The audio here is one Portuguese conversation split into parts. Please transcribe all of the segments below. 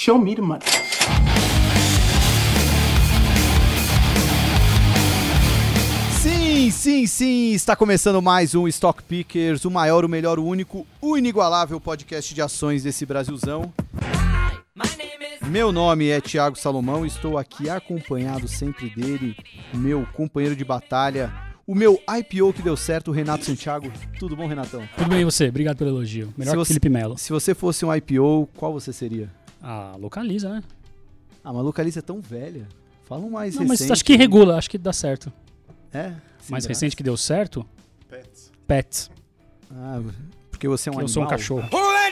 Show me the money. Sim, está começando mais um Stock Pickers, o maior, o melhor, o único, o inigualável podcast de ações desse Brasilzão. Meu nome é Thiago Salomão e estou aqui acompanhado sempre dele, meu companheiro de batalha, o meu IPO que deu certo, o Renato Santiago. Tudo bom, Renatão? Tudo bem e você? Obrigado pelo elogio. Melhor que Felipe Melo. Se você fosse um IPO, qual você seria? Ah, Localiza, né? Ah, mas Localiza é tão velha. Fala um mais Não, recente. mas acho que regula, acho que dá certo. É? Mais recente que deu certo? Pets. Ah, porque você é um animal? Eu sou um cachorro.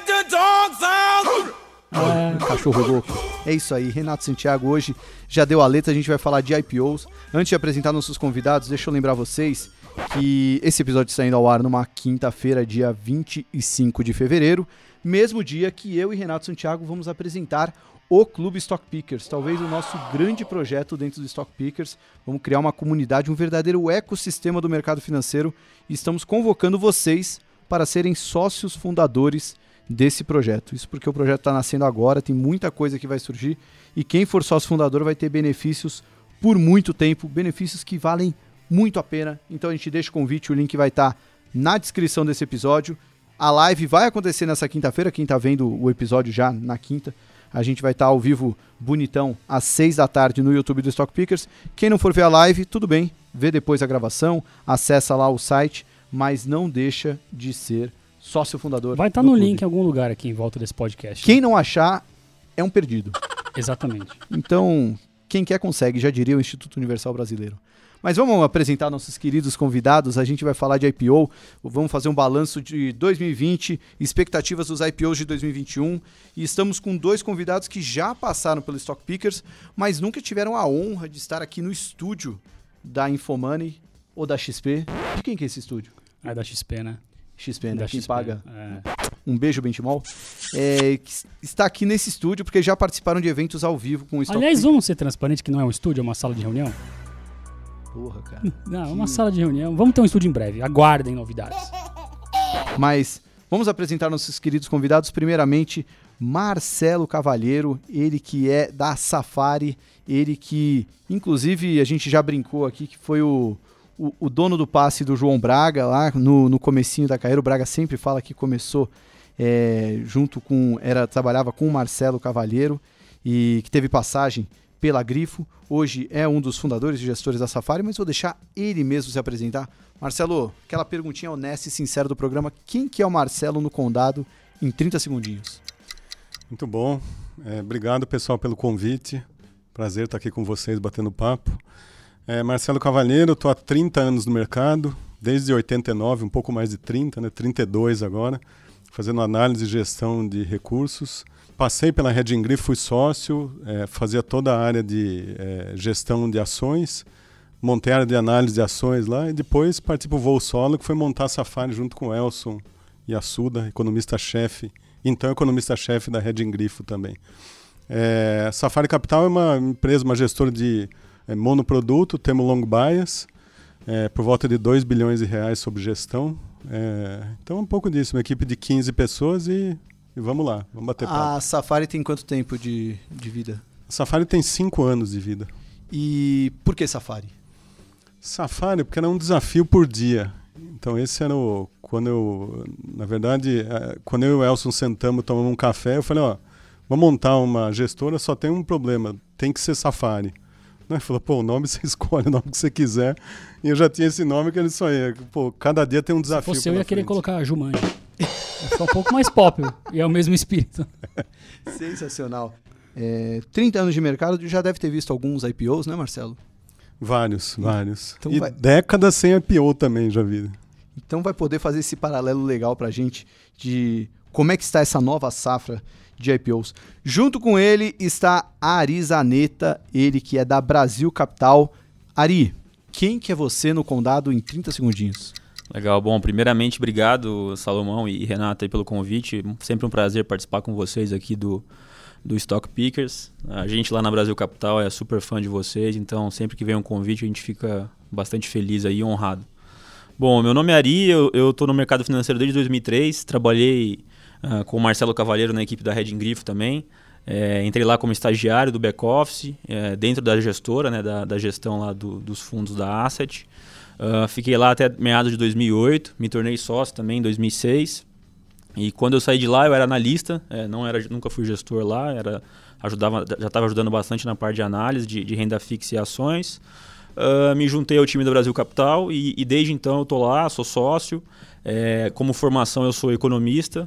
Cachorro louco. É isso aí, Renato Santiago hoje já deu a letra, a gente vai falar de IPOs. Antes de apresentar nossos convidados, deixa eu lembrar vocês que esse episódio está indo ao ar numa quinta-feira, dia 25 de fevereiro, mesmo dia que eu e Renato Santiago vamos apresentar o Clube Stock Pickers, talvez o nosso grande projeto dentro do Stock Pickers. Vamos criar uma comunidade, um verdadeiro ecossistema do mercado financeiro e estamos convocando vocês para serem sócios fundadores desse projeto. Isso porque o projeto está nascendo agora, tem muita coisa que vai surgir e quem for sócio fundador vai ter benefícios por muito tempo, benefícios que valem muito a pena. Então a gente deixa o convite, o link vai estar na descrição desse episódio. A live vai acontecer nessa quinta-feira, quem está vendo o episódio já na quinta, a gente vai estar ao vivo bonitão às 6 da tarde no YouTube do Stock Pickers. Quem não for ver a live, tudo bem, vê depois a gravação, acessa lá o site, mas não deixa de ser sócio fundador. Vai estar no link em algum lugar aqui em volta desse podcast. Quem não achar é um perdido. Exatamente. Então, quem quer consegue, já diria o Instituto Universal Brasileiro. Mas vamos apresentar nossos queridos convidados, a gente vai falar de IPO, vamos fazer um balanço de 2020, expectativas dos IPOs de 2021, e estamos com dois convidados que já passaram pelo Stock Pickers, mas nunca tiveram a honra de estar aqui no estúdio da Infomoney ou da XP. De quem que é esse estúdio? É da XP, né? XP, né? Da Quem XP, paga. é. Um beijo, Benchimol. Está aqui nesse estúdio porque já participaram de eventos ao vivo com o Stock Aliás, Pickers. vamos ser transparentes que não é um estúdio, é uma sala de reunião? Porra, cara. Não, é uma sala de reunião. Vamos ter um estúdio em breve. Aguardem novidades. Mas vamos apresentar nossos queridos convidados. Primeiramente, Marcelo Cavalheiro, ele que é da Safari, ele que, inclusive, a gente já brincou aqui que foi o dono do passe do João Braga lá no comecinho da carreira. O Braga sempre fala que começou trabalhava com o Marcelo Cavalheiro e que teve passagem pela Grifo. Hoje é um dos fundadores e gestores da Safari, mas vou deixar ele mesmo se apresentar. Marcelo, aquela perguntinha honesta e sincera do programa, quem que é o Marcelo no Condado em 30 segundinhos? Muito bom, obrigado pessoal pelo convite, prazer estar aqui com vocês batendo papo. Marcelo Cavalheiro, estou há 30 anos no mercado, desde 89, um pouco mais de 30, né, 32 agora, fazendo análise e gestão de recursos. Passei pela Reding Grifo, fui sócio, fazia toda a área de gestão de ações, montei a área de análise de ações lá e depois parti para o voo solo, que foi montar a Safari junto com o Elson e a Suda, economista-chefe, então economista-chefe da Reding Grifo também. Safari Capital é uma empresa, uma gestora de monoproduto, temos long bias, por volta de 2 bilhões de reais sob gestão. Então um pouco disso, uma equipe de 15 pessoas e vamos lá, vamos bater papo. A Safari tem quanto tempo de vida? A Safari tem 5 anos de vida. E por que Safari? Safari, porque era um desafio por dia. Então esse era quando eu e o Elson sentamos, tomamos um café, eu falei, vamos montar uma gestora, só tem um problema, tem que ser Safari. Ele falou, o nome você escolhe, o nome que você quiser. E eu já tinha esse nome que ele só ia. Cada dia tem um desafio. Se fosse eu ia querer colocar Jumanji. Vai ficar um pouco mais pop e é o mesmo espírito. Sensacional. 30 anos de mercado, já deve ter visto alguns IPOs, né, Marcelo? Vários. Então e décadas sem IPO também já vi. Então vai poder fazer esse paralelo legal pra gente de como é que está essa nova safra de IPOs. Junto com ele está Ari Zanetta, ele que é da Brasil Capital. Ari, quem que é você no Condado em 30 segundinhos? Legal, bom, primeiramente obrigado Salomão e Renata aí pelo convite, sempre um prazer participar com vocês aqui do Stock Pickers. A gente lá na Brasil Capital é super fã de vocês, então sempre que vem um convite a gente fica bastante feliz aí e honrado. Bom, meu nome é Ari, eu estou no mercado financeiro desde 2003, trabalhei com o Marcelo Cavalheiro na equipe da Reding Grifo também. Entrei lá como estagiário do back-office, dentro da gestora, né, da gestão lá dos fundos da Asset. Fiquei lá até meados de 2008, me tornei sócio também em 2006. E quando eu saí de lá, eu era analista, nunca fui gestor lá, já estava ajudando bastante na parte de análise de renda fixa e ações. Me juntei ao time do Brasil Capital e desde então eu estou lá, sou sócio. Como formação eu sou economista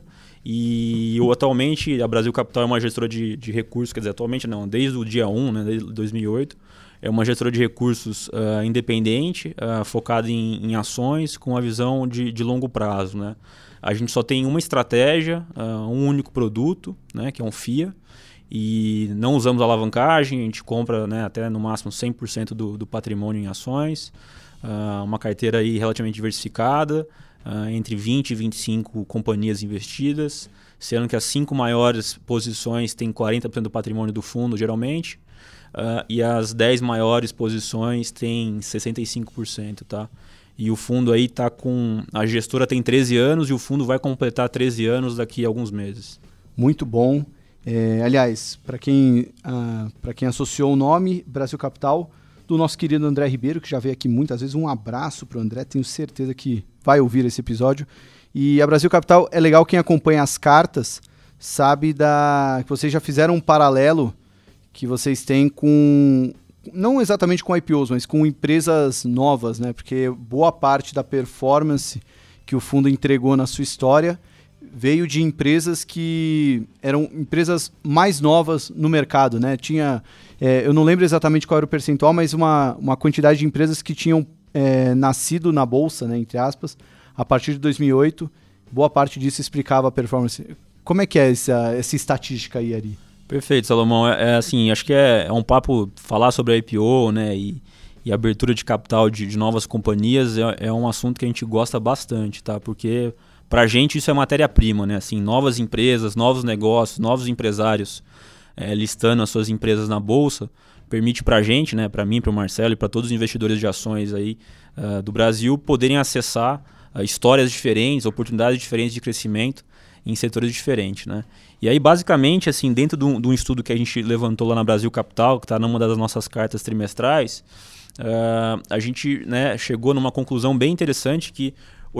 e atualmente a Brasil Capital é uma gestora de recursos, quer dizer, atualmente não, desde o dia 1, né, desde 2008, é uma gestora de recursos independente, focada em ações com a visão de longo prazo, né? A gente só tem uma estratégia, um único produto, né, que é um FIA, e não usamos alavancagem, a gente compra, né, até no máximo 100% do patrimônio em ações, uma carteira aí relativamente diversificada, entre 20 e 25 companhias investidas, sendo que as 5 maiores posições têm 40% do patrimônio do fundo, geralmente, e as 10 maiores posições têm 65%, tá? E o fundo aí tá com... A gestora tem 13 anos e o fundo vai completar 13 anos daqui a alguns meses. Muito bom. Aliás, para quem associou o nome Brasil Capital, do nosso querido André Ribeiro, que já veio aqui muitas vezes, um abraço para o André, tenho certeza que vai ouvir esse episódio. E a Brasil Capital, é legal, quem acompanha as cartas sabe que vocês já fizeram um paralelo que vocês têm com... Não exatamente com IPOs, mas com empresas novas, né? Porque boa parte da performance que o fundo entregou na sua história veio de empresas que eram empresas mais novas no mercado, né? Eu não lembro exatamente qual era o percentual, mas uma quantidade de empresas que tinham nascido na bolsa, né, entre aspas, a partir de 2008. Boa parte disso explicava a performance. Como é que é essa estatística aí, Ari? Perfeito, Salomão. Assim, acho que é um papo falar sobre a IPO, né, e abertura de capital de novas companhias é um assunto que a gente gosta bastante, tá? Porque pra gente isso é matéria-prima, né? Assim, novas empresas, novos negócios, novos empresários listando as suas empresas na bolsa, permite pra gente, né, pra mim, pro Marcelo e para todos os investidores de ações aí do Brasil poderem acessar histórias diferentes, oportunidades diferentes de crescimento em setores diferentes, né? E aí, basicamente, assim, dentro de um estudo que a gente levantou lá na Brasil Capital, que está numa das nossas cartas trimestrais, a gente, né, chegou numa conclusão bem interessante que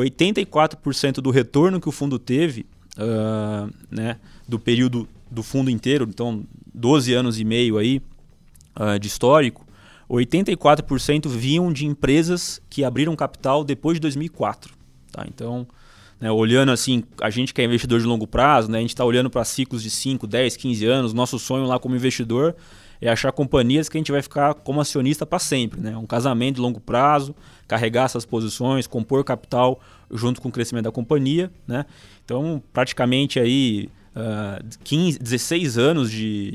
84% do retorno que o fundo teve, né, do período do fundo inteiro, então 12 anos e meio aí, de histórico, 84% vinham de empresas que abriram capital depois de 2004. Tá? Então, né, olhando assim, a gente que é investidor de longo prazo, né, a gente está olhando para ciclos de 5, 10, 15 anos, nosso sonho lá como investidor é achar companhias que a gente vai ficar como acionista para sempre. Né? Um casamento de longo prazo, carregar essas posições, compor capital junto com o crescimento da companhia. Né? Então, praticamente aí 16 anos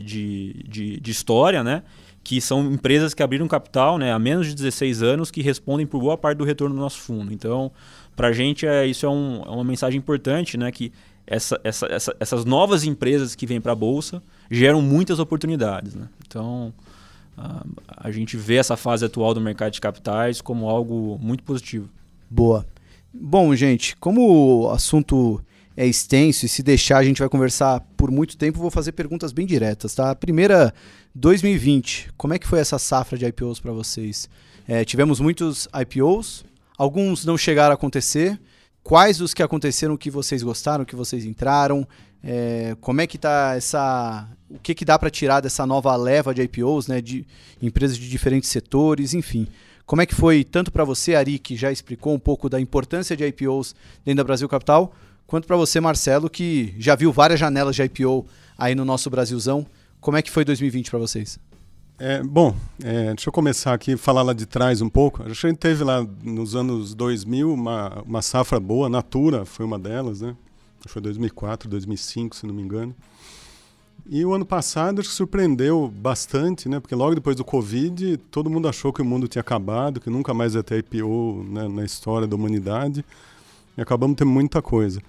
de história, né? Que são empresas que abriram capital, né, há menos de 16 anos, que respondem por boa parte do retorno do nosso fundo. Então, para a gente, isso é uma mensagem importante, né, que essas novas empresas que vêm para a Bolsa geram muitas oportunidades. Né? Então, a gente vê essa fase atual do mercado de capitais como algo muito positivo. Boa. Bom, gente, como o assunto é extenso e se deixar a gente vai conversar por muito tempo, vou fazer perguntas bem diretas, tá? A primeira, 2020, como é que foi essa safra de IPOs para vocês? Tivemos muitos IPOs, alguns não chegaram a acontecer. Quais os que aconteceram que vocês gostaram, que vocês entraram? Como é que tá o que dá para tirar dessa nova leva de IPOs, né, de empresas de diferentes setores, enfim. Como é que foi tanto para você, Ari, que já explicou um pouco da importância de IPOs dentro da Brasil Capital, quanto para você, Marcelo, que já viu várias janelas de IPO aí no nosso Brasilzão. Como é que foi 2020 para vocês? Deixa eu começar aqui e falar lá de trás um pouco. A gente teve lá nos anos 2000 uma safra boa, Natura foi uma delas, né? Foi 2004, 2005, se não me engano. E o ano passado acho que surpreendeu bastante, né? Porque logo depois do Covid, todo mundo achou que o mundo tinha acabado, que nunca mais ia ter IPO, né, na história da humanidade. E acabamos tendo muita coisa.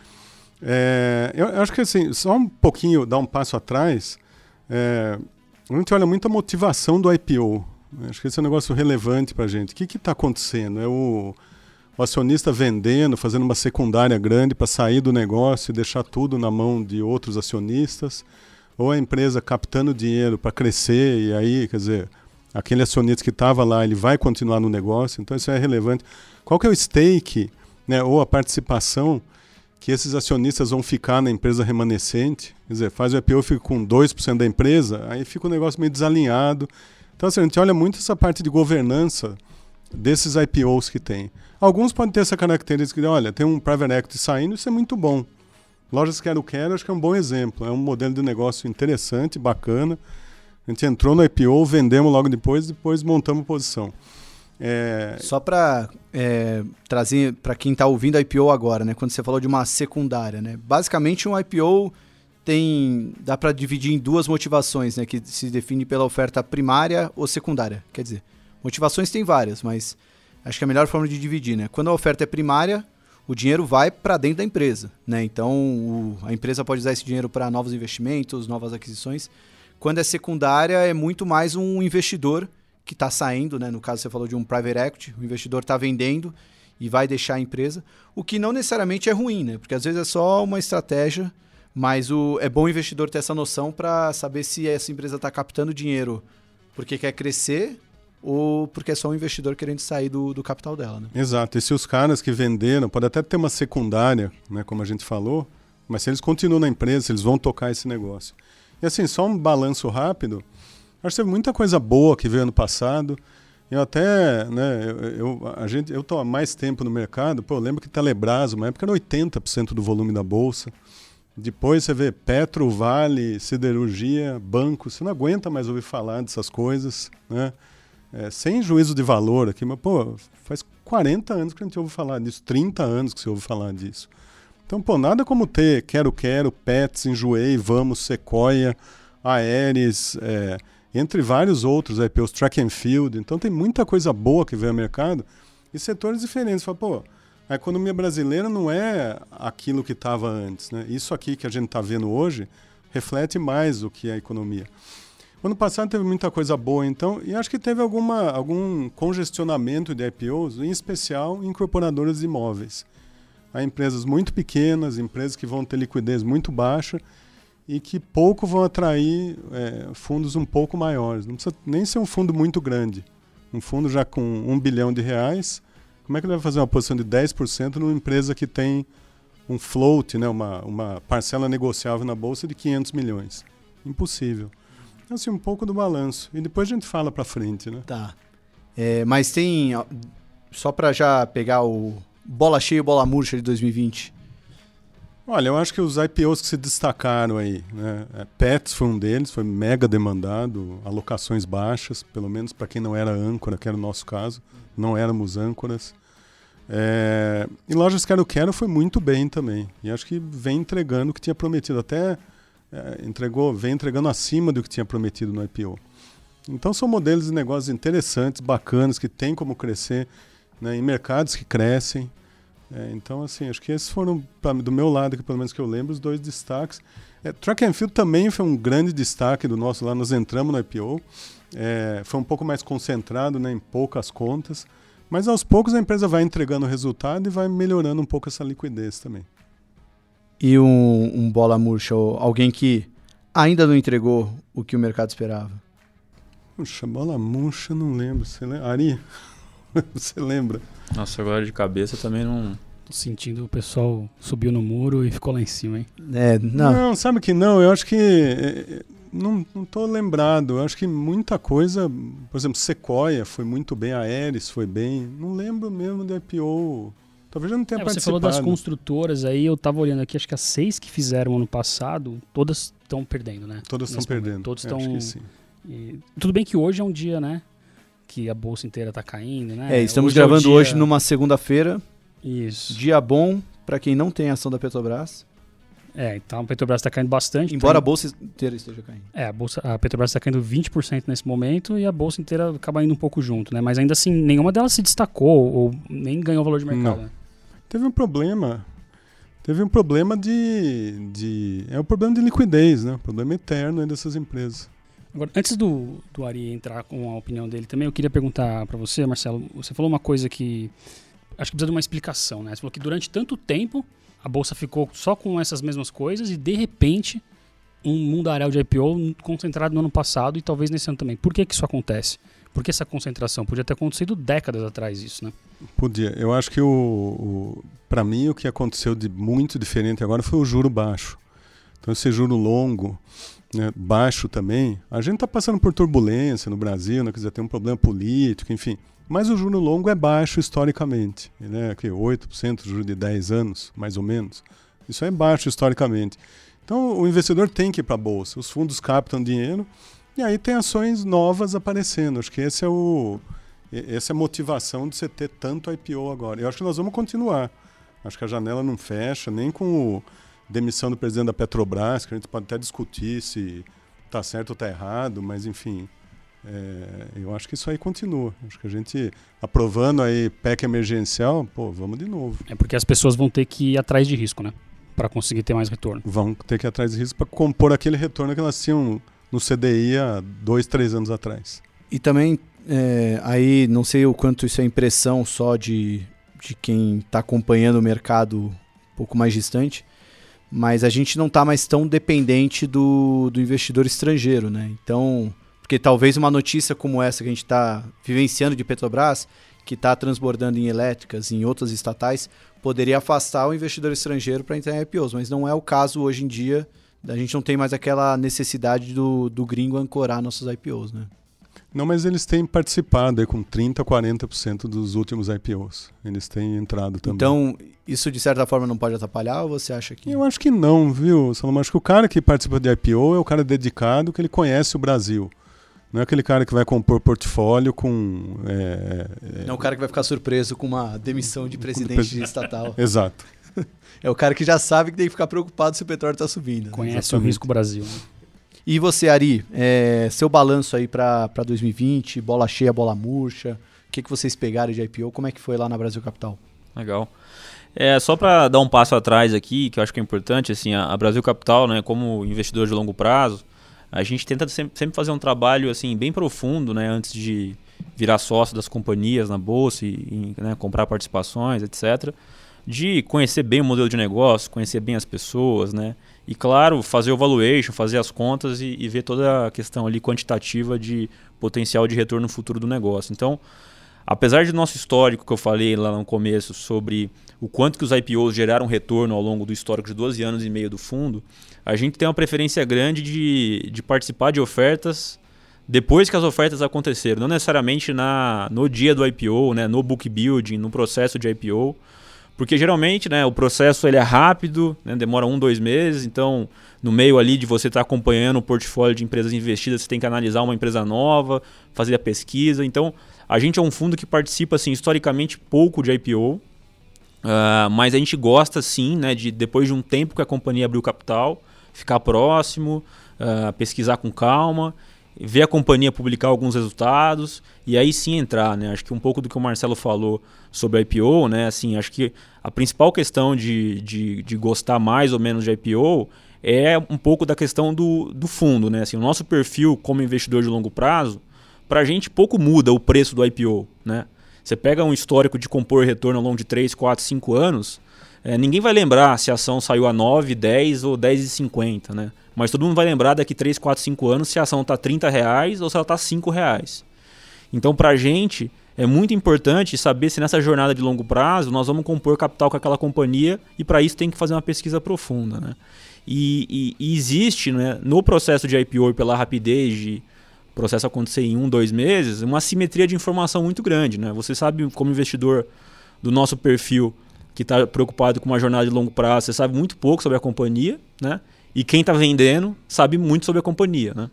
Eu acho que assim, só um pouquinho, dar um passo atrás, a gente olha muito a motivação do IPO. Acho que esse é um negócio relevante para a gente. O que está acontecendo? É o acionista vendendo, fazendo uma secundária grande para sair do negócio e deixar tudo na mão de outros acionistas? ou a empresa captando dinheiro para crescer, e aí, quer dizer, aquele acionista que estava lá, ele vai continuar no negócio, então isso é relevante. Qual que é o stake, né, ou a participação que esses acionistas vão ficar na empresa remanescente? Quer dizer, faz o IPO, fica com 2% da empresa, aí fica um negócio meio desalinhado. Então, assim, a gente olha muito essa parte de governança desses IPOs que tem. Alguns podem ter essa característica de, olha, tem um private equity saindo, isso é muito bom. Lojas Quero, acho que é um bom exemplo. É um modelo de negócio interessante, bacana. A gente entrou no IPO, vendemos logo depois montamos posição. Só para trazer para quem está ouvindo a IPO agora, né? Quando você falou de uma secundária, né? Basicamente um IPO dá para dividir em duas motivações, né? Que se define pela oferta primária ou secundária. Quer dizer, motivações tem várias, mas acho que é a melhor forma de dividir, né? Quando a oferta é primária, o dinheiro vai para dentro da empresa, né? Então a empresa pode usar esse dinheiro para novos investimentos, novas aquisições. Quando é secundária, é muito mais um investidor que está saindo, né? No caso você falou de um private equity, o investidor está vendendo e vai deixar a empresa, o que não necessariamente é ruim, né? Porque às vezes é só uma estratégia, mas é bom o investidor ter essa noção para saber se essa empresa está captando dinheiro porque quer crescer ou porque é só um investidor querendo sair do capital dela, né? Exato, e se os caras que venderam, pode até ter uma secundária, né, como a gente falou, mas se eles continuam na empresa, se eles vão tocar esse negócio. E assim, só um balanço rápido, acho que teve muita coisa boa que veio ano passado. Eu até, né, eu estou há mais tempo no mercado, eu lembro que Telebrás, uma época era 80% do volume da bolsa. Depois você vê Petro, Vale, siderurgia, banco, você não aguenta mais ouvir falar dessas coisas, né? Sem juízo de valor aqui, mas faz 40 anos que a gente ouve falar disso, 30 anos que você ouve falar disso. Então, nada como ter Quero, Pets, Enjoei, Vamos, Sequoia, Aeres, entre vários outros IPOs, Track and Field. Então tem muita coisa boa que veio ao mercado e setores diferentes. Fala, a economia brasileira não é aquilo que estava antes, né? Isso aqui que a gente está vendo hoje reflete mais o que é a economia. Ano passado teve muita coisa boa, então, e acho que teve algum congestionamento de IPOs, em especial em incorporadoras de imóveis. Há empresas muito pequenas, empresas que vão ter liquidez muito baixa e que pouco vão atrair fundos um pouco maiores. Não precisa nem ser um fundo muito grande. Um fundo já com R$1 bilhão, como é que ele vai fazer uma posição de 10% numa empresa que tem um float, né, uma parcela negociável na bolsa de 500 milhões? Impossível. Assim, um pouco do balanço. E depois a gente fala para frente, né? Tá. Mas tem... Só para já pegar o bola cheia e bola murcha de 2020. Olha, eu acho que os IPOs que se destacaram aí, né? Pets foi um deles, foi mega demandado, alocações baixas, pelo menos para quem não era âncora, que era o nosso caso. Não éramos âncoras. E Lojas Quero foi muito bem também. E acho que vem entregando o que tinha prometido. Até... vem entregando acima do que tinha prometido no IPO. Então são modelos de negócios interessantes, bacanas, que tem como crescer, né, em mercados que crescem. Então, assim, acho que esses foram, do meu lado, que pelo menos que eu lembro, os dois destaques. Track and Field também foi um grande destaque do nosso lá, nós entramos no IPO. Foi um pouco mais concentrado, né, em poucas contas, mas aos poucos a empresa vai entregando o resultado e vai melhorando um pouco essa liquidez também. E um bola murcha, ou alguém que ainda não entregou o que o mercado esperava? Puxa, bola murcha, não lembro. Você lembra? Ari, você lembra? Nossa, agora de cabeça também não... Tô sentindo o pessoal subiu no muro e ficou lá em cima, hein? Não, sabe que não. Eu acho que... Não tô lembrado. Eu acho que muita coisa... Por exemplo, Sequoia foi muito bem, a Aeres foi bem. Não lembro mesmo do IPO... Talvez eu não tenha participado. Você falou das construtoras aí, eu tava olhando aqui, acho que as 6 que fizeram ano passado, todas estão perdendo, né? Todas estão perdendo. Todos estão... Acho que sim. Tudo bem que hoje é um dia, né? Que a bolsa inteira tá caindo, né? Estamos gravando hoje numa segunda-feira. Isso. Dia bom para quem não tem ação da Petrobras. Então a Petrobras está caindo bastante. Embora a bolsa inteira esteja caindo. A Petrobras está caindo 20% nesse momento e a bolsa inteira acaba indo um pouco junto, né? Mas ainda assim, nenhuma delas se destacou ou nem ganhou valor de mercado. Não. Né? Teve um problema é o problema de liquidez, né? O problema eterno aí dessas empresas. Agora, antes do Ari entrar com a opinião dele também, eu queria perguntar para você, Marcelo, você falou uma coisa que acho que precisa de uma explicação, né? Você falou que durante tanto tempo a bolsa ficou só com essas mesmas coisas e de repente um mundaréu de IPO concentrado no ano passado e talvez nesse ano também. Por que isso acontece? Por que essa concentração? Podia ter acontecido décadas atrás isso, né? Podia. Eu acho que para mim o que aconteceu de muito diferente agora foi o juro baixo. Então esse juro longo, né, baixo também, a gente está passando por turbulência no Brasil, né, quer dizer, tem um problema político, enfim. Mas o juro longo é baixo historicamente. Ele é 8%, juro de 10 anos, mais ou menos. Isso é baixo historicamente. Então o investidor tem que ir para a bolsa. Os fundos captam dinheiro e aí tem ações novas aparecendo. Acho que essa é a motivação de você ter tanto IPO agora. Eu acho que nós vamos continuar. Acho que a janela não fecha, nem com a demissão do presidente da Petrobras, que a gente pode até discutir se está certo ou está errado, mas enfim, eu acho que isso aí continua. Acho que a gente, aprovando aí PEC emergencial, vamos de novo. É porque as pessoas vão ter que ir atrás de risco, né? Para conseguir ter mais retorno. Vão ter que ir atrás de risco para compor aquele retorno que elas tinham no CDI há 2, 3 anos atrás. E também, aí não sei o quanto isso é impressão só de quem está acompanhando o mercado um pouco mais distante, mas a gente não está mais tão dependente do investidor estrangeiro, né? Então, porque talvez uma notícia como essa que a gente está vivenciando de Petrobras, que está transbordando em elétricas, em outras estatais, poderia afastar o investidor estrangeiro para entrar em IPOs, mas não é o caso hoje em dia. A gente não tem mais aquela necessidade do gringo ancorar nossos IPOs, né? Não, mas eles têm participado aí com 30%, 40% dos últimos IPOs. Eles têm entrado também. Então, isso de certa forma não pode atrapalhar ou você acha que... Eu acho que não, viu, Salomão? Acho que o cara que participa de IPO é o cara dedicado, que ele conhece o Brasil. Não é aquele cara que vai compor portfólio com... Não é o cara que vai ficar surpreso com uma demissão de presidente de estatal. Exato. É o cara que já sabe que tem que ficar preocupado se o petróleo está subindo. Né? Conhece Exatamente. o risco Brasil. Né? E você, Ari, seu balanço aí para 2020, bola cheia, bola murcha, o que vocês pegaram de IPO, como é que foi lá na Brasil Capital? Legal. Só para dar um passo atrás aqui, que eu acho que é importante, assim, a Brasil Capital, né, como investidor de longo prazo, a gente tenta sempre fazer um trabalho assim, bem profundo, né, antes de virar sócio das companhias na bolsa e né, comprar participações, etc., de conhecer bem o modelo de negócio, conhecer bem as pessoas, né? E, claro, fazer o valuation, fazer as contas e ver toda a questão ali quantitativa de potencial de retorno futuro do negócio. Então, apesar do nosso histórico que eu falei lá no começo sobre o quanto que os IPOs geraram retorno ao longo do histórico de 12 anos e meio do fundo, a gente tem uma preferência grande de participar de ofertas depois que as ofertas aconteceram, não necessariamente no dia do IPO, né, no book building, no processo de IPO, porque geralmente, né, o processo ele é rápido, né, demora 1-2 meses, então no meio ali de você estar acompanhando o portfólio de empresas investidas, você tem que analisar uma empresa nova, fazer a pesquisa. Então a gente é um fundo que participa assim, historicamente pouco de IPO, mas a gente gosta sim, né, de depois de um tempo que a companhia abriu capital, ficar próximo, pesquisar com calma, ver a companhia publicar alguns resultados e aí sim entrar, né? Acho que um pouco do que o Marcelo falou sobre a IPO, né? Assim, acho que a principal questão de gostar mais ou menos de IPO é um pouco da questão do fundo, né? Assim, o nosso perfil como investidor de longo prazo, para a gente pouco muda o preço do IPO, né? Você pega um histórico de compor retorno ao longo de 3, 4, 5 anos, ninguém vai lembrar se a ação saiu a 9, 10 ou 10,50, né? Mas todo mundo vai lembrar daqui 3, 4, 5 anos se a ação está R$30 ou se ela está R$5. Então, para a gente, é muito importante saber se nessa jornada de longo prazo nós vamos compor capital com aquela companhia e para isso tem que fazer uma pesquisa profunda, né? E existe, né, no processo de IPO, pela rapidez de o processo acontecer em 1-2 meses, uma assimetria de informação muito grande, né? Você sabe, como investidor do nosso perfil que está preocupado com uma jornada de longo prazo, você sabe muito pouco sobre a companhia, né? E quem está vendendo sabe muito sobre a companhia, né?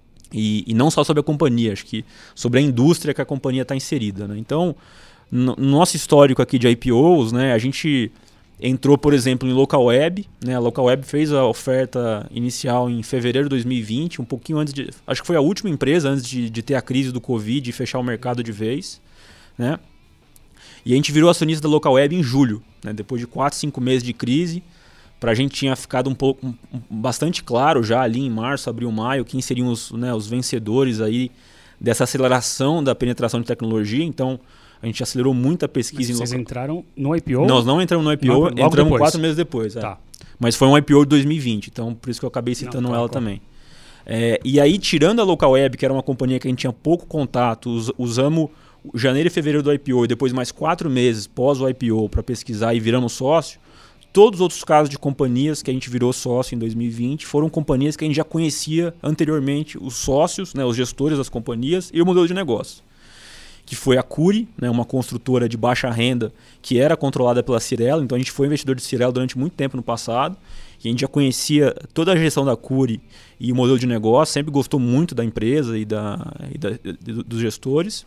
E não só sobre a companhia, acho que sobre a indústria que a companhia está inserida, né? Então, no nosso histórico aqui de IPOs, né, a gente entrou, por exemplo, em Local Web, né? A Local Web fez a oferta inicial em fevereiro de 2020, um pouquinho antes de... Acho que foi a última empresa antes de ter a crise do Covid e fechar o mercado de vez, né? E a gente virou acionista da Local Web em julho, né? Depois de 4, 5 meses de crise. Para a gente tinha ficado bastante claro já ali em março, abril, maio, quem seriam os vencedores aí dessa aceleração da penetração de tecnologia. Então, a gente acelerou muito a pesquisa. Mas vocês entraram no IPO? Nós não entramos no IPO, logo entramos depois. 4 meses depois. Tá. Mas foi um IPO de 2020, então por isso que eu acabei citando ela também. E aí, tirando a Local Web, que era uma companhia que a gente tinha pouco contato, usamos janeiro e fevereiro do IPO e depois mais 4 meses pós o IPO para pesquisar e viramos sócio, todos os outros casos de companhias que a gente virou sócio em 2020 foram companhias que a gente já conhecia anteriormente, os sócios, né, os gestores das companhias e o modelo de negócio. Que foi a Cury, né, uma construtora de baixa renda que era controlada pela Cyrela. Então a gente foi investidor de Cyrela durante muito tempo no passado. E a gente já conhecia toda a gestão da Cury e o modelo de negócio, sempre gostou muito da empresa e dos gestores.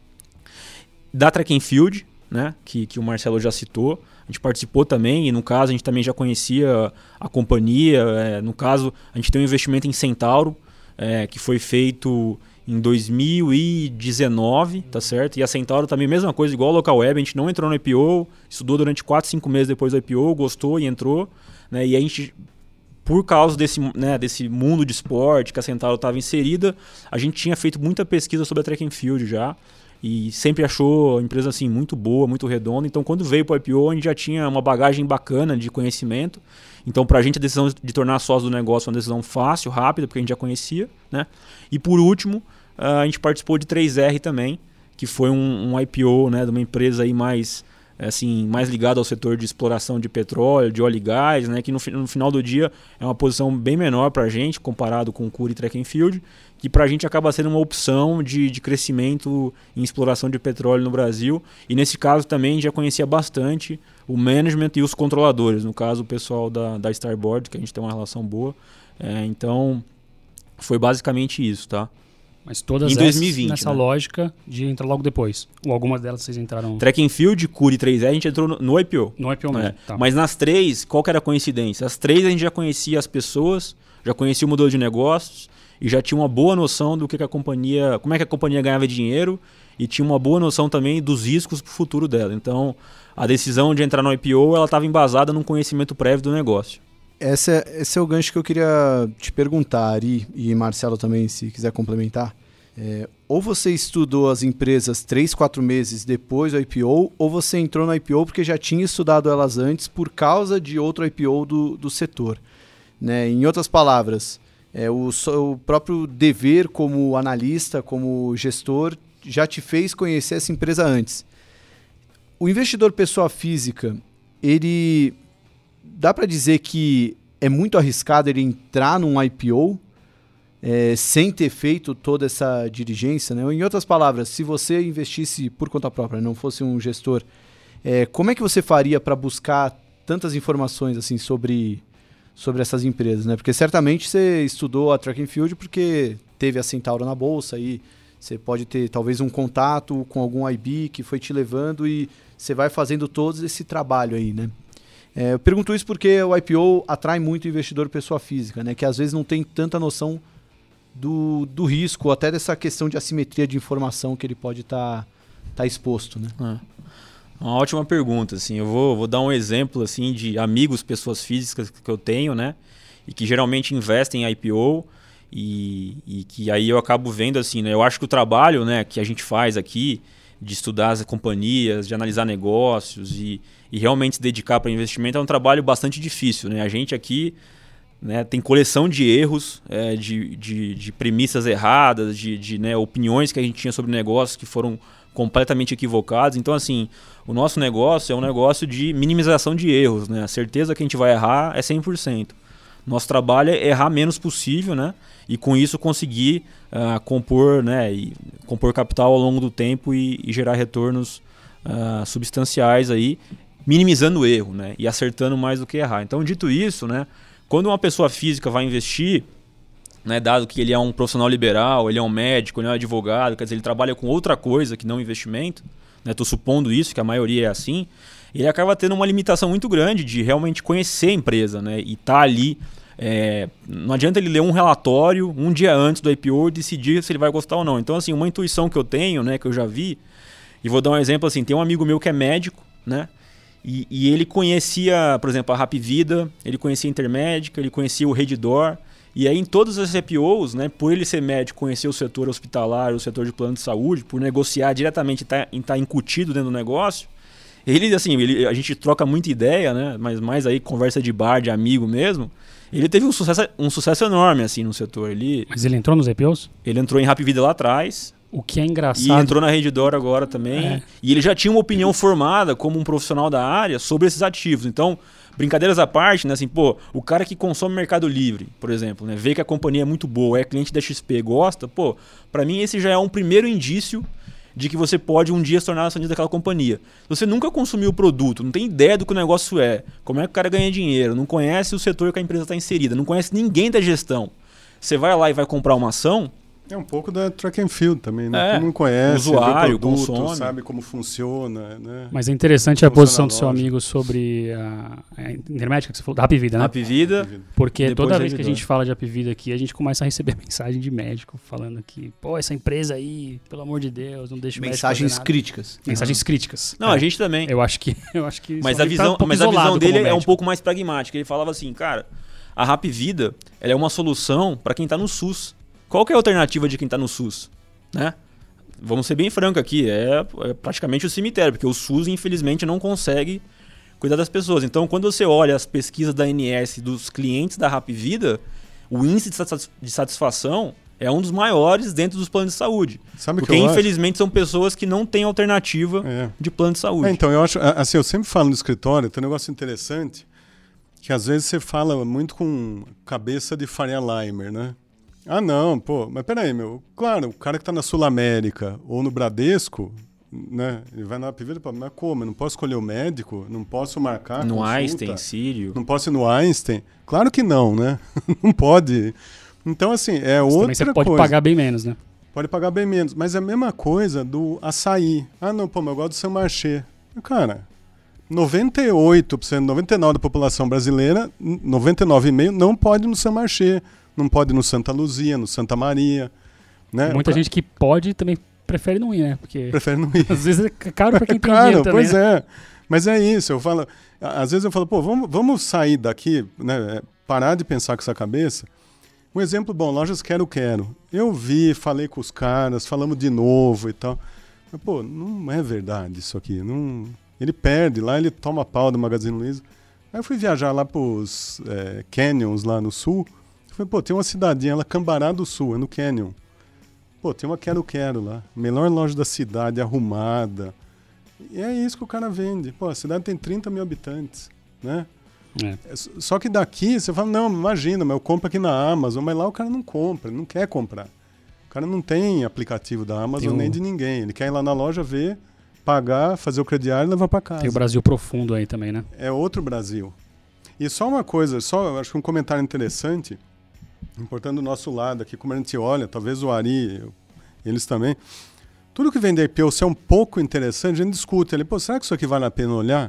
Da Track and Field, né, que o Marcelo já citou, a gente participou também, e no caso a gente também já conhecia a companhia. No caso, a gente tem um investimento em Centauro, que foi feito em 2019, tá certo? E a Centauro também, mesma coisa, igual a Local Web, a gente não entrou no IPO, estudou durante 4, 5 meses depois do IPO, gostou e entrou, né? E a gente, por causa desse mundo de esporte que a Centauro estava inserida, a gente tinha feito muita pesquisa sobre a Track and Field já, e sempre achou a empresa assim, muito boa, muito redonda. Então, quando veio para o IPO, a gente já tinha uma bagagem bacana de conhecimento. Então, para a gente, a decisão de tornar sócio do negócio é uma decisão fácil, rápida, porque a gente já conhecia, né? E por último, a gente participou de 3R também, que foi um IPO, né, de uma empresa aí mais ligada ao setor de exploração de petróleo, de óleo e gás, né, que no final do dia é uma posição bem menor para a gente, comparado com o Cury e Track and Field, que para a gente acaba sendo uma opção de crescimento em exploração de petróleo no Brasil. E nesse caso também já conhecia bastante o management e os controladores, no caso o pessoal da Starboard, que a gente tem uma relação boa. Então foi basicamente isso, tá? Mas todas em 2020, nessa né? Lógica de entrar logo depois. Ou algumas delas vocês entraram... Track and Field, Cury 3R, a gente entrou no IPO. No IPO mesmo, tá. Mas nas 3, qual que era a coincidência? As 3 a gente já conhecia as pessoas, já conhecia o modelo de negócios e já tinha uma boa noção do que a companhia... Como é que a companhia ganhava dinheiro e tinha uma boa noção também dos riscos para o futuro dela. Então, a decisão de entrar no IPO, ela estava embasada num conhecimento prévio do negócio. Esse é o gancho que eu queria te perguntar, Ari, e Marcelo também, se quiser complementar. Ou você estudou as empresas 3, 4 meses depois do IPO, ou você entrou no IPO porque já tinha estudado elas antes por causa de outro IPO do setor. Né? Em outras palavras, o próprio dever como analista, como gestor, já te fez conhecer essa empresa antes. O investidor pessoa física, ele... Dá para dizer que é muito arriscado ele entrar num IPO sem ter feito toda essa diligência, né? Ou, em outras palavras, se você investisse por conta própria, não fosse um gestor, como é que você faria para buscar tantas informações assim, sobre essas empresas? Né? Porque certamente você estudou a Track and Field porque teve a Centauro na bolsa e você pode ter talvez um contato com algum IB que foi te levando e você vai fazendo todo esse trabalho aí, né? Eu pergunto isso porque o IPO atrai muito o investidor pessoa física, né? Que às vezes não tem tanta noção do risco, até dessa questão de assimetria de informação que ele pode estar exposto, né? Uma ótima pergunta, assim. Eu vou dar um exemplo assim, de amigos, pessoas físicas que eu tenho, né? E que geralmente investem em IPO e que aí eu acabo vendo assim, né? Eu acho que o trabalho, né, que a gente faz aqui de estudar as companhias, de analisar negócios e realmente se dedicar para investimento é um trabalho bastante difícil, né? A gente aqui, né, tem coleção de erros, de premissas erradas, né, opiniões que a gente tinha sobre negócios que foram completamente equivocadas. Então, assim, o nosso negócio é um negócio de minimização de erros, né? A certeza que a gente vai errar é 100%. Nosso trabalho é errar menos possível, né? E com isso conseguir compor, né, e compor capital ao longo do tempo e gerar retornos substanciais aí, minimizando o erro, né, e acertando mais do que errar. Então, dito isso, né, quando uma pessoa física vai investir, né, dado que ele é um profissional liberal, ele é um médico, ele é um advogado, quer dizer, ele trabalha com outra coisa que não investimento, né, estou supondo isso, que a maioria é assim, ele acaba tendo uma limitação muito grande de realmente conhecer a empresa, né, e estar ali. Não adianta ele ler um relatório um dia antes do IPO e decidir se ele vai gostar ou não. Então, assim, uma intuição que eu tenho, né, que eu já vi, e vou dar um exemplo assim, tem um amigo meu que é médico, né, e ele conhecia, por exemplo, a Rapvida, ele conhecia a Intermédica, ele conhecia o Redditor, e aí em todos os IPOs, né, por ele ser médico, conhecer o setor hospitalar, o setor de plano de saúde, por negociar diretamente e estar incutido dentro do negócio, Ele, assim, a gente troca muita ideia, né? Mas mais aí conversa de bar, de amigo mesmo. Ele teve um sucesso enorme, assim, no setor. Mas ele entrou nos IPOs? Ele entrou em Rapvida lá atrás. O que é engraçado. E entrou na Redditor agora também. E ele já tinha uma opinião formada como um profissional da área sobre esses ativos. Então, brincadeiras à parte, né? Assim, pô, o cara que consome Mercado Livre, por exemplo, né? Vê que a companhia é muito boa, é cliente da XP, gosta, pô, pra mim esse já é um primeiro indício de que você pode um dia se tornar acionista daquela companhia. Se você nunca consumiu o produto, não tem ideia do que o negócio é, como é que o cara ganha dinheiro, não conhece o setor que a empresa está inserida, não conhece ninguém da gestão, você vai lá e vai comprar uma ação... É um pouco da track and field também, né? Quem não conhece, usuário, vê produto, consome. sabe como funciona, né? Mas é interessante a posição do seu amigo sobre a Intermédica, que você falou, da Rapvida, né? Rapvida. Porque toda vez que a gente fala de Rapvida aqui, a gente começa a receber mensagem de médico falando que, pô, essa empresa aí, pelo amor de Deus, não deixa o médico fazer nada. Críticas. Mensagens críticas. Não, a gente também. Eu acho que mas a visão dele é um pouco mais pragmática. Ele falava assim, cara, a Rapvida, ela é uma solução para quem está no SUS. Qual que é a alternativa de quem está no SUS? Né? Vamos ser bem franco aqui, é praticamente o cemitério, porque o SUS, infelizmente, não consegue cuidar das pessoas. Então, quando você olha as pesquisas da ANS dos clientes da Rapvida, o índice de satisfação é um dos maiores dentro dos planos de saúde. Sabe porque, infelizmente, são pessoas que não têm alternativa de plano de saúde. Então, eu acho, assim, eu sempre falo no escritório, tem um negócio interessante, que às vezes você fala muito com cabeça de Faria Limer, né? Ah, não, pô, mas peraí, meu. Claro, o cara que está na Sul América ou no Bradesco, né? Ele vai na Rapvida e fala, mas como? Eu não posso escolher o médico? Não posso marcar no consulta? Einstein, Sírio. Não posso ir no Einstein? Claro que não, né? Não pode. Então, assim, é outra coisa. Você pode pagar bem menos, né? Pode pagar bem menos. Mas é a mesma coisa do açaí. Ah, não, pô, mas eu gosto do Saint Marché. Cara, 98%, 99% da população brasileira, 99,5% não pode ir no Saint Marché. Não pode ir no Santa Luzia, no Santa Maria. Né? Muita gente que pode também prefere não ir, né? Porque prefere não ir. Às vezes é caro para quem tem dinheiro também. Pois é. Mas é isso. Eu falo, às vezes eu falo, pô, vamos sair daqui, né? Parar de pensar com essa cabeça. Um exemplo bom, lojas Quero. Eu vi, falei com os caras, falamos de novo e tal. Mas, pô, não é verdade isso aqui. Não... Ele perde lá, ele toma pau do Magazine Luiza. Aí eu fui viajar lá pros canyons lá no sul. Falei, pô, tem uma cidadinha lá, Cambará do Sul, é no Canyon. Pô, tem uma Quero lá. Melhor loja da cidade, arrumada. E é isso que o cara vende. Pô, a cidade tem 30 mil habitantes, né? Só que daqui, você fala, não, imagina, mas eu compro aqui na Amazon. Mas lá o cara não compra, ele não quer comprar. O cara não tem aplicativo da Amazon nem de ninguém. Ele quer ir lá na loja, ver, pagar, fazer o crediário e levar para casa. Tem o Brasil profundo aí também, né? É outro Brasil. E só uma coisa, acho que um comentário interessante... Importando do nosso lado aqui, como a gente olha, talvez o Ari, eles também. Tudo que vem da IPO, se é um pouco interessante, a gente discute ali, pô, será que isso aqui vale a pena olhar?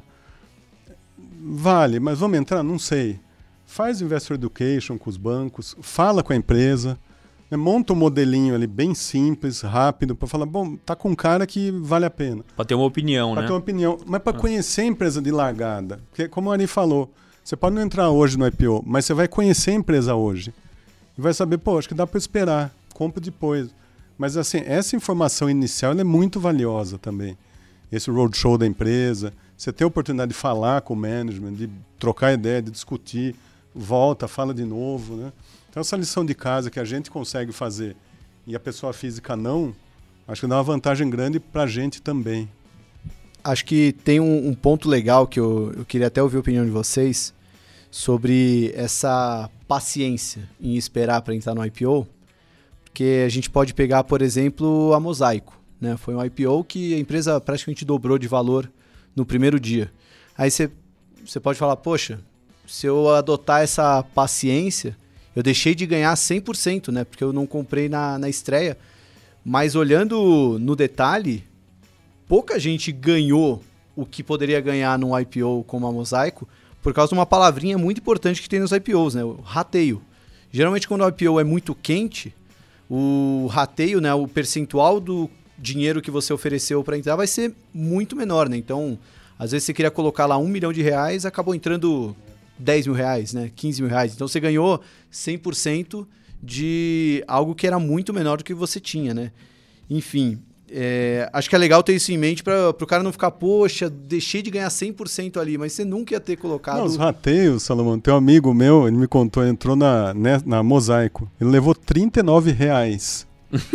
Vale, mas vamos entrar? Não sei. Faz Investor Education com os bancos, fala com a empresa, né, monta um modelinho ali bem simples, rápido, para falar, bom, tá com um cara que vale a pena. Para ter uma opinião, né? Para ter uma opinião, mas para conhecer a empresa de largada. Porque, como o Ari falou, você pode não entrar hoje no IPO, mas você vai conhecer a empresa hoje. E vai saber, pô, acho que dá para esperar, compra depois. Mas assim, essa informação inicial ela é muito valiosa também. Esse roadshow da empresa, você ter a oportunidade de falar com o management, de trocar ideia, de discutir, volta, fala de novo, né? Então essa lição de casa que a gente consegue fazer e a pessoa física não, acho que dá uma vantagem grande para a gente também. Acho que tem um ponto legal que eu queria até ouvir a opinião de vocês sobre essa paciência em esperar para entrar no IPO, porque a gente pode pegar, por exemplo, a Mosaico, né? Foi um IPO que a empresa praticamente dobrou de valor no primeiro dia. Aí você pode falar, poxa, se eu adotar essa paciência, eu deixei de ganhar 100%, né? Porque eu não comprei na estreia, mas olhando no detalhe, pouca gente ganhou o que poderia ganhar num IPO como a Mosaico, por causa de uma palavrinha muito importante que tem nos IPOs, né? O rateio. Geralmente, quando o IPO é muito quente, o rateio, né? O percentual do dinheiro que você ofereceu para entrar vai ser muito menor, né? Então, às vezes você queria colocar lá R$1 milhão, acabou entrando R$10 mil, né? R$15 mil. Então, você ganhou 100% de algo que era muito menor do que você tinha, né? Enfim, acho que é legal ter isso em mente para o cara não ficar, poxa, deixei de ganhar 100% ali, mas você nunca ia ter colocado... Não, os rateios, Salomão, tem um amigo meu, ele me contou, entrou na Mosaico, ele levou R$39.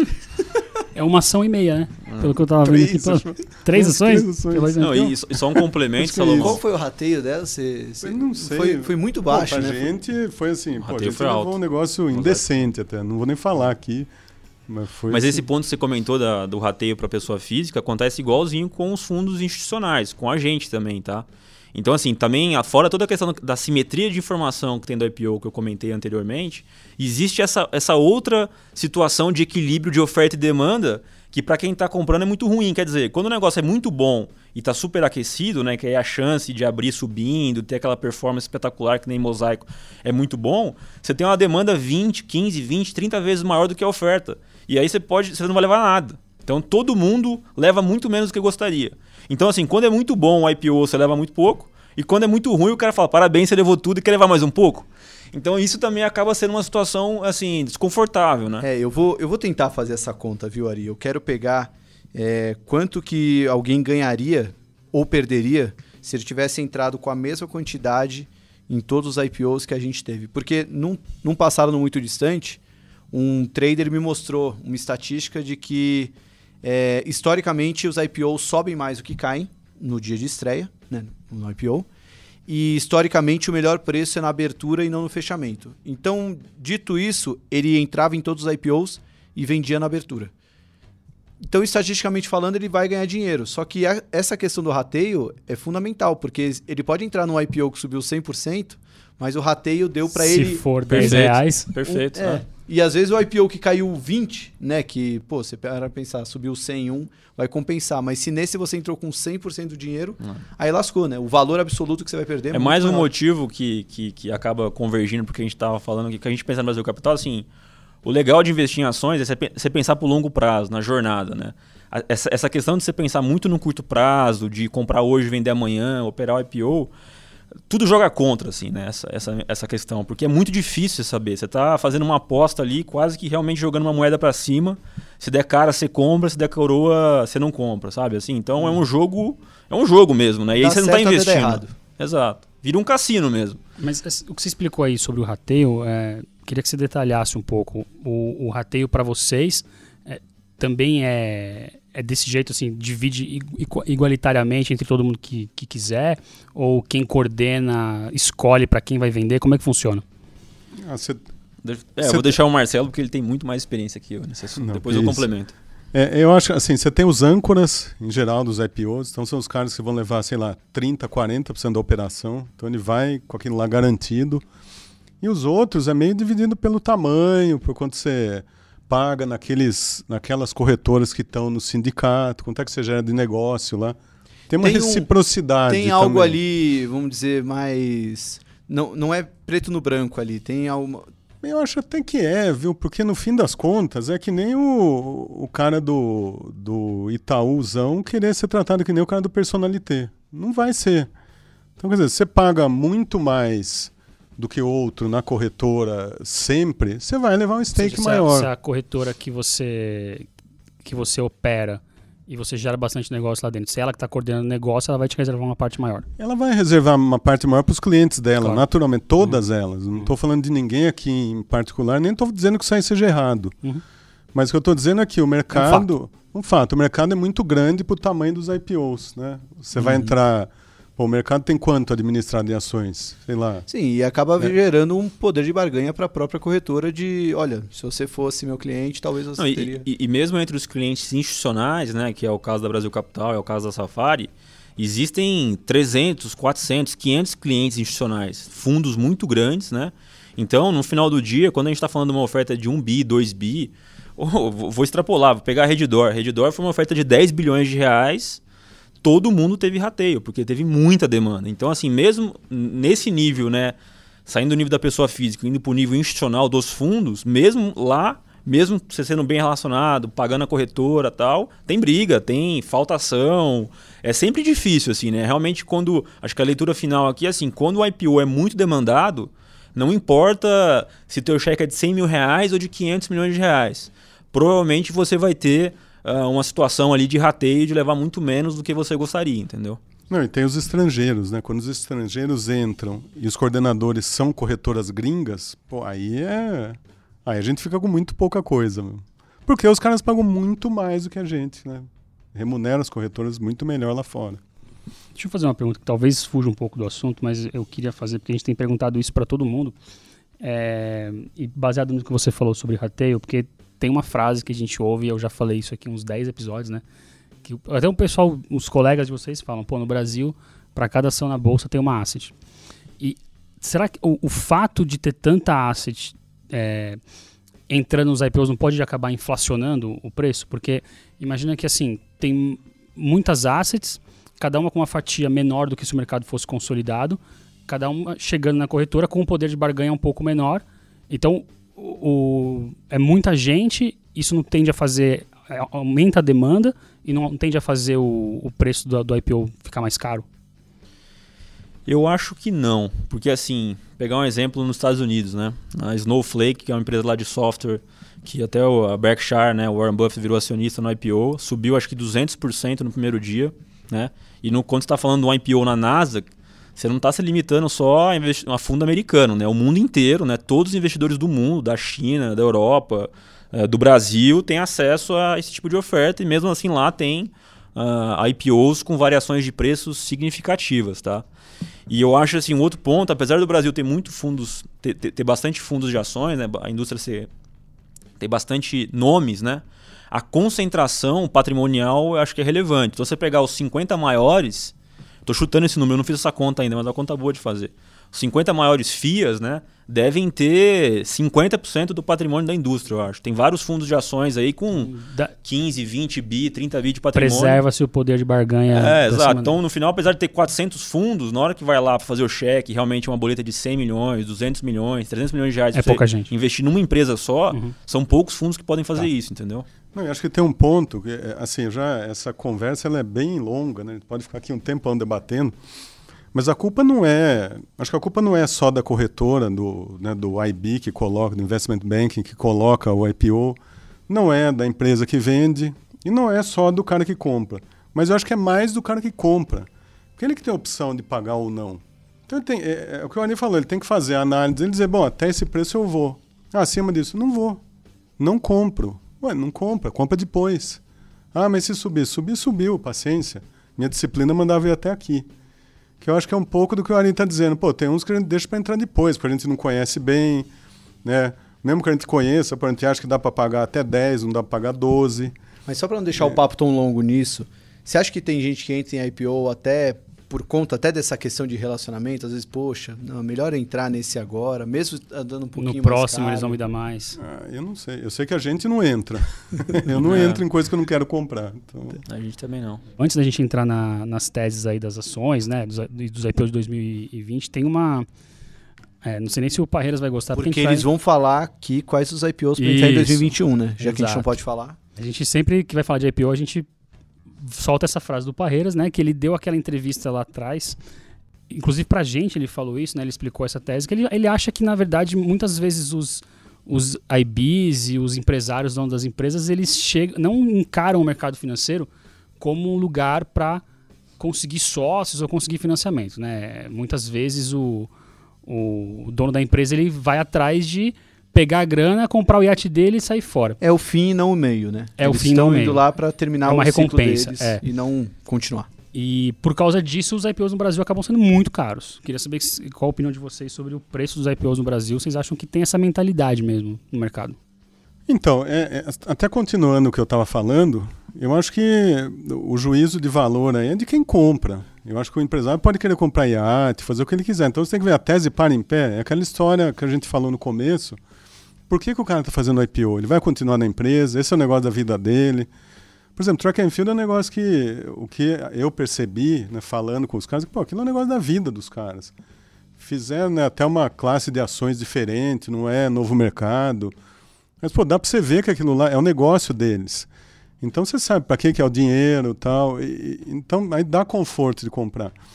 É uma ação e meia, né? Pelo que eu tava vendo aqui. Três ações? Não, e só um complemento, Salomão. Qual foi o rateio dela? Eu não sei. Foi muito baixo, pra né? gente foi assim, a gente foi levou alto. um negócio indecente até, não vou nem falar aqui. Mas esse ponto que você comentou do rateio para pessoa física acontece igualzinho com os fundos institucionais, com a gente também, tá? Então, assim, também, fora toda a questão da simetria de informação que tem do IPO que eu comentei anteriormente, existe essa outra situação de equilíbrio de oferta e demanda que para quem está comprando é muito ruim. Quer dizer, quando o negócio é muito bom e está super aquecido, né, que é a chance de abrir subindo, ter aquela performance espetacular que nem Mosaico é muito bom, você tem uma demanda 20, 15, 20, 30 vezes maior do que a oferta. E aí você não vai levar nada. Então todo mundo leva muito menos do que gostaria. Então assim, quando é muito bom o IPO você leva muito pouco, e quando é muito ruim o cara fala, parabéns, você levou tudo e quer levar mais um pouco. Então isso também acaba sendo uma situação assim, desconfortável, né? Eu vou tentar fazer essa conta, viu, Ari? Eu quero pegar quanto que alguém ganharia ou perderia se ele tivesse entrado com a mesma quantidade em todos os IPOs que a gente teve. Porque num passado não muito distante, um trader me mostrou uma estatística de que historicamente os IPOs sobem mais do que caem no dia de estreia, né, no IPO, e historicamente o melhor preço é na abertura e não no fechamento. Então, dito isso, ele entrava em todos os IPOs e vendia na abertura. Então, estatisticamente falando, ele vai ganhar dinheiro. Só que essa questão do rateio é fundamental, porque ele pode entrar num IPO que subiu 100%, mas o rateio deu para ele... Se for R$10. Perfeito. E às vezes o IPO que caiu 20, né, que, pô, você para pensar, subiu 100 em um, vai compensar. Mas se nesse você entrou com 100% do dinheiro, aí lascou, né? O valor absoluto que você vai perder é mais um motivo que acaba convergindo porque a gente estava falando que a gente pensa no Brasil Capital, assim, o legal de investir em ações é você pensar por longo prazo, na jornada, né? Essa questão de você pensar muito no curto prazo, de comprar hoje, vender amanhã, operar o IPO... Tudo joga contra, assim, né? Essa questão, porque é muito difícil saber. Você está fazendo uma aposta ali, quase que realmente jogando uma moeda para cima. Se der cara, você compra, se der coroa, você não compra, sabe? Assim, então é um jogo mesmo, né? E aí você não está investindo. Errado. Exato. Vira um cassino mesmo. Mas o que você explicou aí sobre o rateio, queria que você detalhasse um pouco. O rateio para vocês também é desse jeito, assim, divide igualitariamente entre todo mundo que quiser? Ou quem coordena escolhe para quem vai vender? Como é que funciona? Eu vou deixar o Marcelo, porque ele tem muito mais experiência que eu nesse assunto. Depois eu complemento. Eu acho assim, você tem os âncoras, em geral, dos IPOs. Então são os caras que vão levar, sei lá, 30%, 40% da operação. Então ele vai com aquilo lá garantido. E os outros é meio dividido pelo tamanho, por quanto você... paga naquelas corretoras que estão no sindicato, quanto é que você gera de negócio lá. Tem uma reciprocidade. Tem algo também ali, vamos dizer, mais... Não é preto no branco ali, tem algo... Eu acho até que viu? Porque no fim das contas é que nem o cara do Itaúzão querer ser tratado que nem o cara do Personalité. Não vai ser. Então, quer dizer, você paga muito mais... do que outro na corretora sempre, você vai levar um stake maior. Se a corretora que você opera e você gera bastante negócio lá dentro, se ela que está coordenando o negócio, ela vai te reservar uma parte maior. Ela vai reservar uma parte maior para os clientes dela, claro. Naturalmente, todas elas. Não estou falando de ninguém aqui em particular, nem estou dizendo que isso aí seja errado. Mas o que eu estou dizendo é que o mercado... Um fato, o mercado é muito grande para o tamanho dos IPOs, né? Você vai entrar... O mercado tem quanto administrado em ações? Sei lá. Sim, e acaba gerando um poder de barganha para a própria corretora de, olha, se você fosse meu cliente, talvez você teria... E mesmo entre os clientes institucionais, né, que é o caso da Brasil Capital, é o caso da Safari, existem 300, 400, 500 clientes institucionais, fundos muito grandes, né? Então, no final do dia, quando a gente está falando de uma oferta de 1 bi, 2 bi, vou extrapolar, vou pegar a Redditor. A Redditor foi uma oferta de 10 bilhões de reais, todo mundo teve rateio, porque teve muita demanda. Então, assim, mesmo nesse nível, né, saindo do nível da pessoa física, indo para o nível institucional dos fundos, mesmo lá, mesmo você sendo bem relacionado, pagando a corretora e tal, tem briga, tem faltação. É sempre difícil, assim, né? Realmente, acho que a leitura final aqui é assim, quando o IPO é muito demandado, não importa se teu cheque é de 100 mil reais ou de 500 milhões de reais. Provavelmente você vai ter uma situação ali de rateio de levar muito menos do que você gostaria, entendeu? Não, e tem os estrangeiros, né? Quando os estrangeiros entram e os coordenadores são corretoras gringas, pô, aí a gente fica com muito pouca coisa, meu. Porque os caras pagam muito mais do que a gente, né? Remuneram as corretoras muito melhor lá fora. Deixa eu fazer uma pergunta que talvez fuja um pouco do assunto, mas eu queria fazer, porque a gente tem perguntado isso para todo mundo. E baseado no que você falou sobre rateio, porque tem uma frase que a gente ouve, e eu já falei isso aqui uns 10 episódios, né? Que até o pessoal, os colegas de vocês falam, pô, no Brasil, para cada ação na bolsa tem uma asset. E será que o fato de ter tanta asset entrando nos IPOs não pode acabar inflacionando o preço? Porque imagina que assim, tem muitas assets, cada uma com uma fatia menor do que se o mercado fosse consolidado, cada uma chegando na corretora com um poder de barganha um pouco menor. Então, é muita gente, isso não tende a fazer, aumenta a demanda e não tende a fazer o preço do IPO ficar mais caro? Eu acho que não, porque assim, pegar um exemplo nos Estados Unidos, né? A Snowflake, que é uma empresa lá de software, que até a Berkshire, né, o Warren Buffett virou acionista no IPO, subiu acho que 200% no primeiro dia, né? E quando você está falando de um IPO na Nasdaq, você não está se limitando só a fundo americano, né? O mundo inteiro, né? Todos os investidores do mundo, da China, da Europa, do Brasil, têm acesso a esse tipo de oferta e mesmo assim lá tem IPOs com variações de preços significativas, tá? E eu acho assim, um outro ponto, apesar do Brasil ter muito fundos, ter bastante fundos de ações, né? A indústria ter bastante nomes, né? A concentração patrimonial eu acho que é relevante. Então, você pegar os 50 maiores, estou chutando esse número, eu não fiz essa conta ainda, mas é uma conta boa de fazer. Os 50 maiores FIAs, né, devem ter 50% do patrimônio da indústria, eu acho. Tem vários fundos de ações aí com 15, 20 bi, 30 bi de patrimônio. Preserva-se o poder de barganha. Exato. Então, no final, apesar de ter 400 fundos, na hora que vai lá para fazer o cheque, realmente uma boleta de 100 milhões, 200 milhões, 300 milhões de reais, é pouca gente. Investir numa empresa só, são poucos fundos que podem fazer isso, entendeu? Não, eu acho que tem um ponto, que, assim, essa conversa ela é bem longa, né? A gente pode ficar aqui um tempão debatendo, mas a culpa não é, acho que a culpa não é só da corretora, do IB que coloca, do Investment Banking que coloca o IPO, não é da empresa que vende e não é só do cara que compra, mas eu acho que é mais do cara que compra, porque ele que tem a opção de pagar ou não. Então ele tem, o que o Ani falou, ele tem que fazer a análise, ele dizer, bom, até esse preço eu vou, acima disso não vou, não compro. Ué, não compra depois. Ah, mas se subiu, paciência. Minha disciplina mandava ir até aqui. Que eu acho que é um pouco do que o Ari está dizendo. Pô, tem uns que a gente deixa para entrar depois, porque a gente não conhece bem, né? Mesmo que a gente conheça, a gente acha que dá para pagar até 10, não dá para pagar 12. Mas só para não deixar o papo tão longo nisso, você acha que tem gente que entra em IPO até por conta até dessa questão de relacionamento? Às vezes, poxa, não, melhor entrar nesse agora, mesmo dando um pouquinho mais no próximo caro. Eles vão me dar mais. Eu não sei. Eu sei que a gente não entra. Eu não entro em coisa que eu não quero comprar. Então... A gente também não. Antes da gente entrar nas teses aí das ações, né, dos IPOs de 2020, tem uma... não sei nem se o Parreiras vai gostar. Porque eles vão falar aqui quais os IPOs para entrar em 2021, né? Já que a gente não pode falar. A gente sempre que vai falar de IPO, a gente solta essa frase do Parreiras, né, que ele deu aquela entrevista lá atrás, inclusive pra gente ele falou isso, né, ele explicou essa tese, que ele acha que, na verdade, muitas vezes os IBs e os empresários, donos das empresas, eles não encaram o mercado financeiro como um lugar para conseguir sócios ou conseguir financiamento, né? Muitas vezes o dono da empresa ele vai atrás de pegar a grana, comprar o iate dele e sair fora. É o fim e não o meio, né? É o fim e não o meio. Eles estão indo lá para terminar uma o ciclo recompensa, deles e não continuar. E por causa disso, os IPOs no Brasil acabam sendo muito caros. Queria saber qual a opinião de vocês sobre o preço dos IPOs no Brasil. Vocês acham que tem essa mentalidade mesmo no mercado? Então, até continuando o que eu estava falando, eu acho que o juízo de valor aí é de quem compra. Eu acho que o empresário pode querer comprar iate, fazer o que ele quiser. Então você tem que ver a tese para em pé. É aquela história que a gente falou no começo. Por que o cara está fazendo IPO? Ele vai continuar na empresa? Esse é o negócio da vida dele. Por exemplo, track and field é um negócio que o que eu percebi, né, falando com os caras, que aquilo é um negócio da vida dos caras. Fizeram, né, até uma classe de ações diferente, não é novo mercado. Mas dá para você ver que aquilo lá é o negócio deles. Então você sabe para que é o dinheiro e tal. Então aí dá conforto de comprar.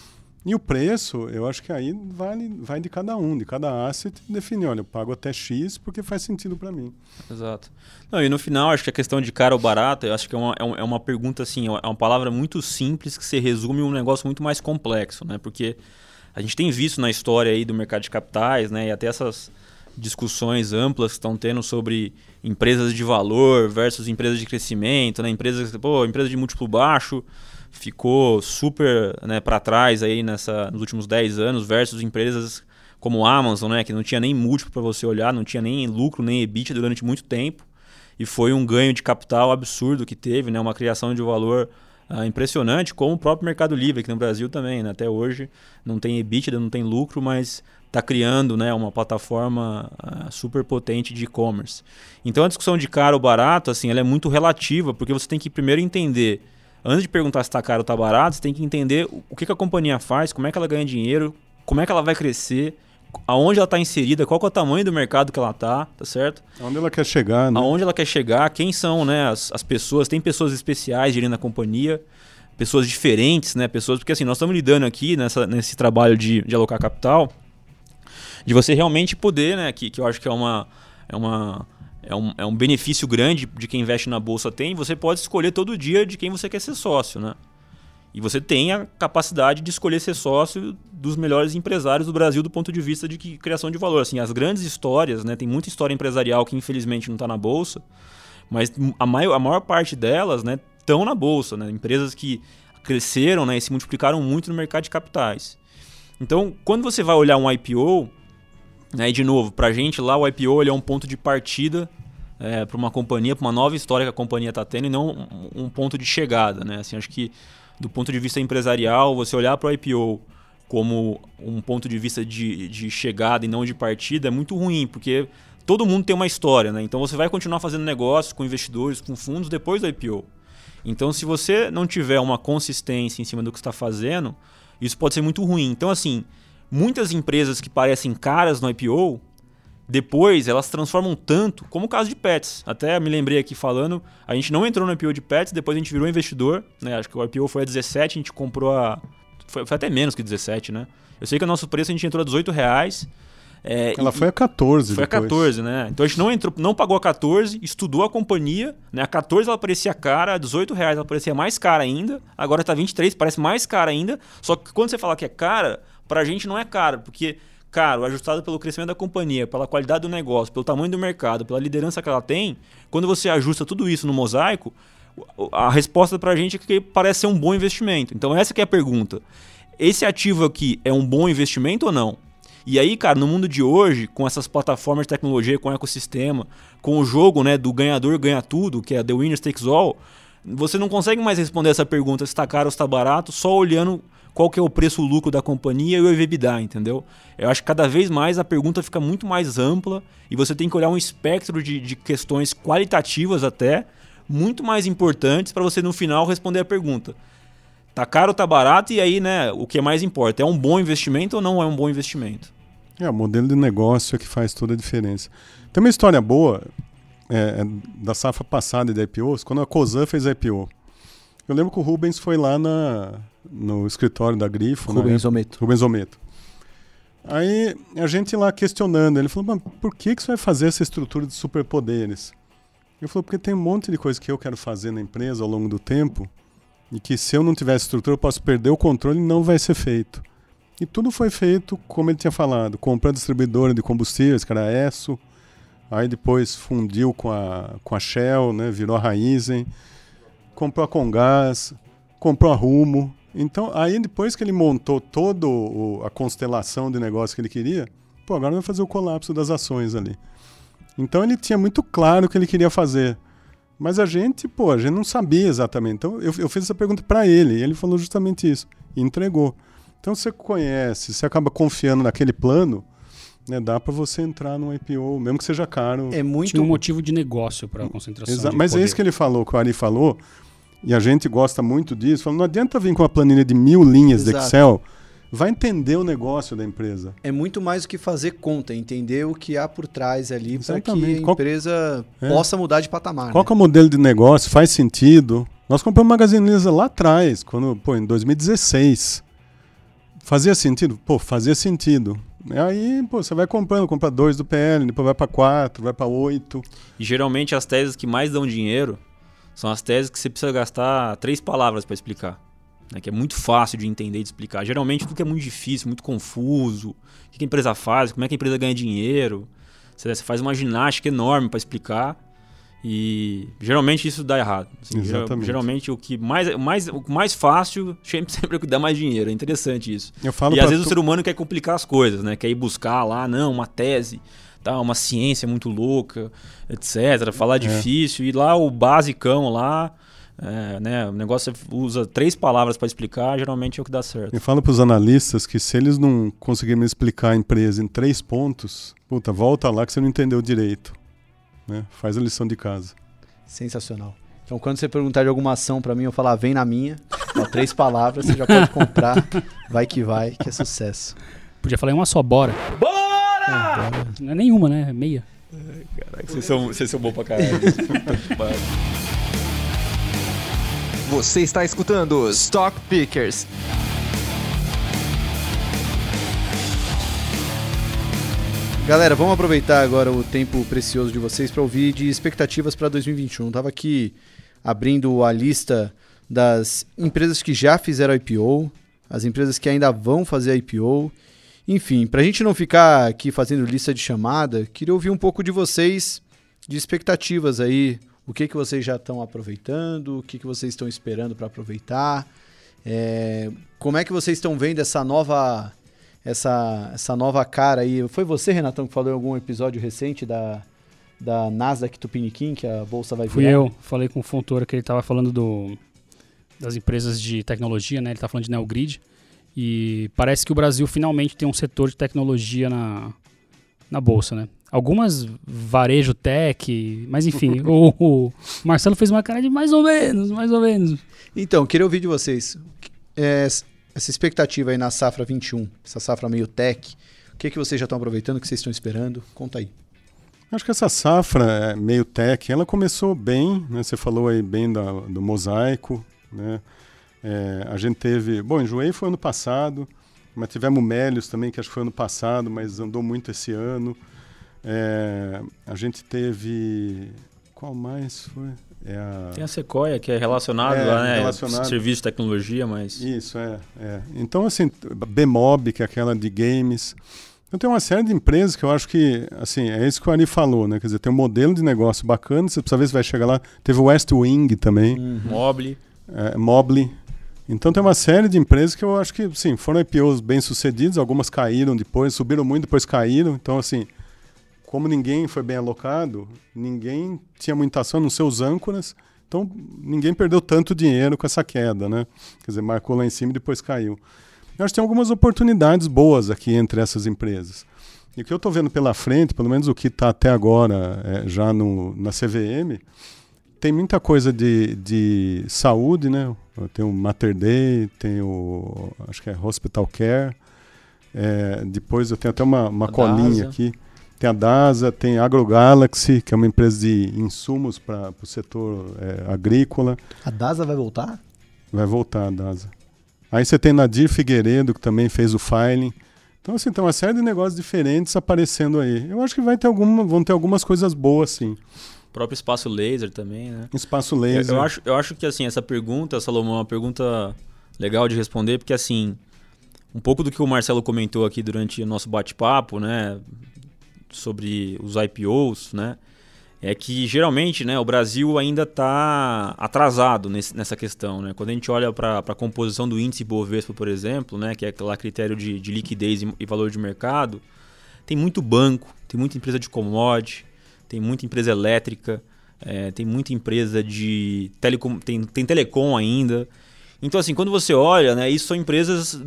E o preço, eu acho que aí vai de cada um, de cada asset, definir, olha, eu pago até X porque faz sentido para mim. Exato. Não, e no final, acho que a questão de caro ou barato, eu acho que é uma pergunta assim, é uma palavra muito simples que se resume um negócio muito mais complexo, né? Porque a gente tem visto na história aí do mercado de capitais, né, e até essas discussões amplas que estão tendo sobre empresas de valor versus empresas de crescimento, né? Empresa de múltiplo baixo ficou super, né, para trás aí nos últimos 10 anos versus empresas como a Amazon, né, que não tinha nem múltiplo para você olhar, não tinha nem lucro, nem EBITDA durante muito tempo, e foi um ganho de capital absurdo que teve, né, uma criação de valor impressionante, como o próprio Mercado Livre, aqui no Brasil também, né, até hoje não tem EBITDA, não tem lucro, mas está criando, né, uma plataforma super potente de e-commerce. Então a discussão de caro ou barato, assim, ela é muito relativa, porque você tem que primeiro entender, antes de perguntar se está caro ou está barato, você tem que entender o que a companhia faz, como é que ela ganha dinheiro, como é que ela vai crescer, aonde ela está inserida, qual que é o tamanho do mercado que ela está, tá certo? Aonde ela quer chegar, né? Aonde ela quer chegar, quem são, né, as pessoas, tem pessoas especiais gerindo a companhia, pessoas diferentes, né, pessoas, porque assim, nós estamos lidando aqui nesse trabalho de alocar capital, de você realmente poder, né, que eu acho que é um benefício grande de quem investe na bolsa tem, você pode escolher todo dia de quem você quer ser sócio, né? E você tem a capacidade de escolher ser sócio dos melhores empresários do Brasil do ponto de vista de criação de valor. Assim, as grandes histórias, né, tem muita história empresarial que infelizmente não está na bolsa, mas a maior parte delas, né, estão na bolsa, né? Empresas que cresceram, né, e se multiplicaram muito no mercado de capitais. Então, quando você vai olhar um IPO, né, e de novo, para a gente lá o IPO ele é um ponto de partida para uma companhia, para uma nova história que a companhia está tendo e não um ponto de chegada, né? Assim, acho que do ponto de vista empresarial, você olhar para o IPO como um ponto de vista de chegada e não de partida é muito ruim, porque todo mundo tem uma história, né? Então você vai continuar fazendo negócios com investidores, com fundos depois do IPO. Então se você não tiver uma consistência em cima do que está fazendo, isso pode ser muito ruim. Então assim, muitas empresas que parecem caras no IPO, depois elas transformam tanto, como o caso de Pets. Até me lembrei aqui falando, a gente não entrou no IPO de Pets, depois a gente virou investidor, né? Acho que o IPO foi a 17, a gente comprou foi até menos que 17, né? Eu sei que o nosso preço a gente entrou a R$18. Ela foi a 14 Foi depois. a 14, né? Então a gente não pagou a 14, estudou a companhia, né? A 14 ela parecia cara, a R$18 ela parecia mais cara ainda, agora tá 23, parece mais cara ainda, só que quando você fala que é cara, pra gente não é caro, porque caro, ajustado pelo crescimento da companhia, pela qualidade do negócio, pelo tamanho do mercado, pela liderança que ela tem, quando você ajusta tudo isso no mosaico, a resposta pra gente é que parece ser um bom investimento. Então essa que é a pergunta. Esse ativo aqui é um bom investimento ou não? E aí, cara, no mundo de hoje, com essas plataformas de tecnologia, com o ecossistema, com o jogo, né, do ganhador ganha tudo, que é The Winner Takes All, você não consegue mais responder essa pergunta se está caro ou se está barato, só olhando qual que é o preço-lucro da companhia e o EBITDA, entendeu? Eu acho que cada vez mais a pergunta fica muito mais ampla e você tem que olhar um espectro de questões qualitativas até, muito mais importantes para você no final responder a pergunta. Tá caro ou tá barato? E aí, né, o que mais importa? É um bom investimento ou não é um bom investimento? O modelo de negócio é que faz toda a diferença. Tem uma história boa da safra passada de IPOs, quando a Cosan fez a IPO. Eu lembro que o Rubens foi lá no escritório da Grifo. Rubens Ometo. Rubens Ometo. Aí a gente lá questionando, ele falou, mas por que você vai fazer essa estrutura de superpoderes? Eu falei, porque tem um monte de coisa que eu quero fazer na empresa ao longo do tempo e que se eu não tiver estrutura eu posso perder o controle e não vai ser feito. E tudo foi feito como ele tinha falado, comprou a distribuidora de combustíveis, que era a Esso, aí depois fundiu com a Shell, né, virou a Raízen, comprou a Comgás, comprou a Rumo. Então, aí depois que ele montou toda a constelação de negócio que ele queria, agora vai fazer o colapso das ações ali. Então ele tinha muito claro o que ele queria fazer. Mas a gente não sabia exatamente. Então eu fiz essa pergunta para ele e ele falou justamente isso. E entregou. Então você conhece, você acaba confiando naquele plano, né, dá para você entrar num IPO, mesmo que seja caro. Tinha um motivo de negócio para a concentração. Mas poder. É isso que ele falou, que o Ari falou, e a gente gosta muito disso. Falou, não adianta vir com uma planilha de 1000 linhas de Excel, vai entender o negócio da empresa. É muito mais do que fazer conta, entender o que há por trás ali para que a empresa possa mudar de patamar. Qual que é o modelo de negócio? Faz sentido? Nós compramos Magazine Luiza lá atrás, em 2016. Fazia sentido? Pô, fazia sentido. Aí, pô, você vai comprando, compra 2 do PL, depois vai para 4, vai para 8. E geralmente as teses que mais dão dinheiro são as teses que você precisa gastar 3 palavras para explicar. Né, que é muito fácil de entender e de explicar. Geralmente tudo que é muito difícil, muito confuso. O que a empresa faz, como é que a empresa ganha dinheiro. Você faz uma ginástica enorme para explicar. E geralmente isso dá errado. Assim, geralmente o mais fácil sempre é o que dá mais dinheiro. É interessante isso. E às vezes o ser humano quer complicar as coisas, né? Quer ir buscar lá, não, uma tese, tá, uma ciência muito louca, etc. Falar difícil. E lá o basicão lá, né? O negócio usa 3 palavras para explicar, geralmente é o que dá certo. Eu falo para os analistas que se eles não conseguirem explicar a empresa em 3 pontos, puta, volta lá que você não entendeu direito. Né? Faz a lição de casa. Sensacional. Então, quando você perguntar de alguma ação para mim, eu falar, vem na minha. Ó, 3 palavras, você já pode comprar. Vai, que é sucesso. Podia falar em uma só, bora. Bora! Bora. Não é nenhuma, né? É meia. Caraca, vocês são bons pra caralho. Você está escutando Stock Pickers. Galera, vamos aproveitar agora o tempo precioso de vocês para ouvir de expectativas para 2021. Estava aqui abrindo a lista das empresas que já fizeram IPO, as empresas que ainda vão fazer IPO. Enfim, para a gente não ficar aqui fazendo lista de chamada, queria ouvir um pouco de vocês, de expectativas aí. O que vocês já estão aproveitando, o que vocês estão esperando para aproveitar. Como é que vocês estão vendo essa nova cara aí? Foi você, Renatão, que falou em algum episódio recente da Nasdaq Tupiniquim, que a bolsa vai virar? Fui eu, falei com o Fontoura que ele estava falando das empresas de tecnologia, né? Ele está falando de Neogrid, e parece que o Brasil finalmente tem um setor de tecnologia na bolsa, né? Algumas varejo tech, mas enfim, o Marcelo fez uma cara de mais ou menos. Então, queria ouvir de vocês. Essa expectativa aí na safra 21, essa safra meio tech, o que vocês já estão aproveitando, o que vocês estão esperando? Conta aí. Acho que essa safra meio tech, ela começou bem, né? Você falou aí bem do Mosaico, né? A gente teve... Bom, Enjoei foi ano passado, mas tivemos o Melius também, que acho que foi ano passado, mas andou muito esse ano. A gente teve... Qual mais foi? Tem a Sequoia, que é relacionado lá, né? Serviço de tecnologia, mas... Isso, Então, assim, Bmob, que é aquela de games. Então, tem uma série de empresas que eu acho que, assim, é isso que o Ari falou, né? Quer dizer, tem um modelo de negócio bacana, você precisa ver se vai chegar lá. Teve o West Wing também. Mobly. Mobly. Então, tem uma série de empresas que eu acho que, sim, foram IPOs bem-sucedidos, algumas caíram depois, subiram muito, depois caíram. Então, assim... Como ninguém foi bem alocado, ninguém tinha muita ação, não sei os âncoras, então ninguém perdeu tanto dinheiro com essa queda, né? Quer dizer, marcou lá em cima e depois caiu. Eu acho que tem algumas oportunidades boas aqui entre essas empresas. E o que eu estou vendo pela frente, pelo menos o que está até agora já na CVM, tem muita coisa de saúde, né? Tem o Mater Dei, tem o, acho que é Hospital Care, depois eu tenho até uma colinha aqui. Tem a DASA, tem a AgroGalaxy, que é uma empresa de insumos para o setor agrícola. A DASA vai voltar? Vai voltar a DASA. Aí você tem Nadir Figueiredo, que também fez o filing. Então, assim, tem uma série de negócios diferentes aparecendo aí. Eu acho que vão ter algumas coisas boas, sim. O próprio Espaço Laser também, né? Espaço Laser. Eu acho que, assim, essa pergunta, Salomão, é uma pergunta legal de responder, porque, assim, um pouco do que o Marcelo comentou aqui durante o nosso bate-papo, né? Sobre os IPOs, né? É que geralmente, né, o Brasil ainda está atrasado nessa questão, né? Quando a gente olha para a composição do índice Bovespa, por exemplo, né, que é aquele critério de liquidez e valor de mercado, tem muito banco, tem muita empresa de commodity, tem muita empresa elétrica, tem muita empresa de telecom, tem telecom ainda. Então, assim, quando você olha, né, isso são empresas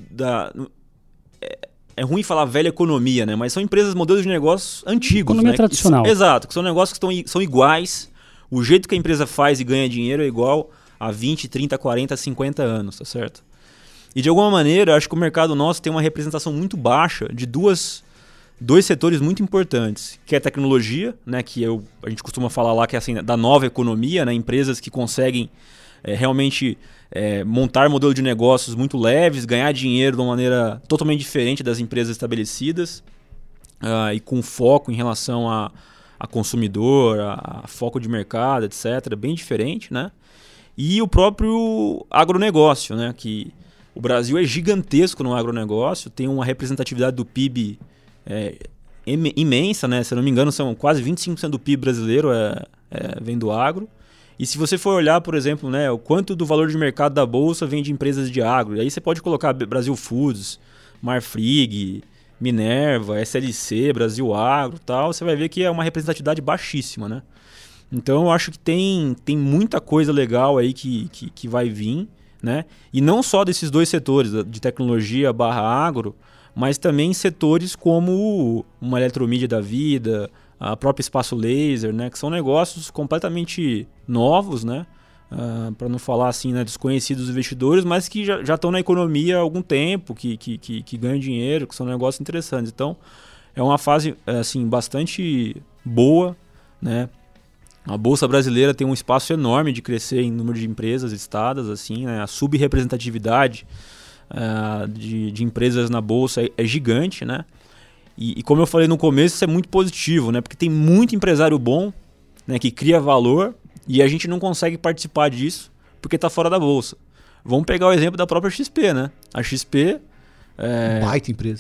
é ruim falar velha economia, né? Mas são empresas, modelos de negócios antigos. Economia né? tradicional. Exato, que são negócios que são iguais. O jeito que a empresa faz e ganha dinheiro é igual há 20, 30, 40, 50 anos, tá certo? E de alguma maneira, acho que o mercado nosso tem uma representação muito baixa de dois setores muito importantes, que é a tecnologia, né? Que a gente costuma falar lá que é assim, da nova economia, né? Empresas que conseguem realmente montar modelo de negócios muito leves, ganhar dinheiro de uma maneira totalmente diferente das empresas estabelecidas e com foco em relação a consumidor, a foco de mercado, etc. Bem diferente, né? E o próprio agronegócio, né? Que o Brasil é gigantesco no agronegócio, tem uma representatividade do PIB imensa, né? Se eu não me engano, são quase 25% do PIB brasileiro vem do agro. E se você for olhar, por exemplo, né, o quanto do valor de mercado da Bolsa vem de empresas de agro, e aí você pode colocar Brasil Foods, Marfrig, Minerva, SLC, Brasil Agro e tal, você vai ver que é uma representatividade baixíssima, né? Então eu acho que tem muita coisa legal aí que vai vir, né? E não só desses dois setores, de tecnologia / agro, mas também setores como uma eletromídia da vida, a própria espaço laser, né? Que são negócios completamente novos, né? Para não falar assim, né, desconhecidos dos investidores, mas que já estão na economia há algum tempo, que ganham dinheiro, que são negócios interessantes. Então, é uma fase assim, bastante boa, né? A Bolsa Brasileira tem um espaço enorme de crescer em número de empresas listadas, assim, né? A subrepresentatividade de empresas na Bolsa é gigante, né? E como eu falei no começo, isso é muito positivo, né? Porque tem muito empresário bom, né, que cria valor e a gente não consegue participar disso porque está fora da Bolsa. Vamos pegar o exemplo da própria XP, né? A XP... baita empresa.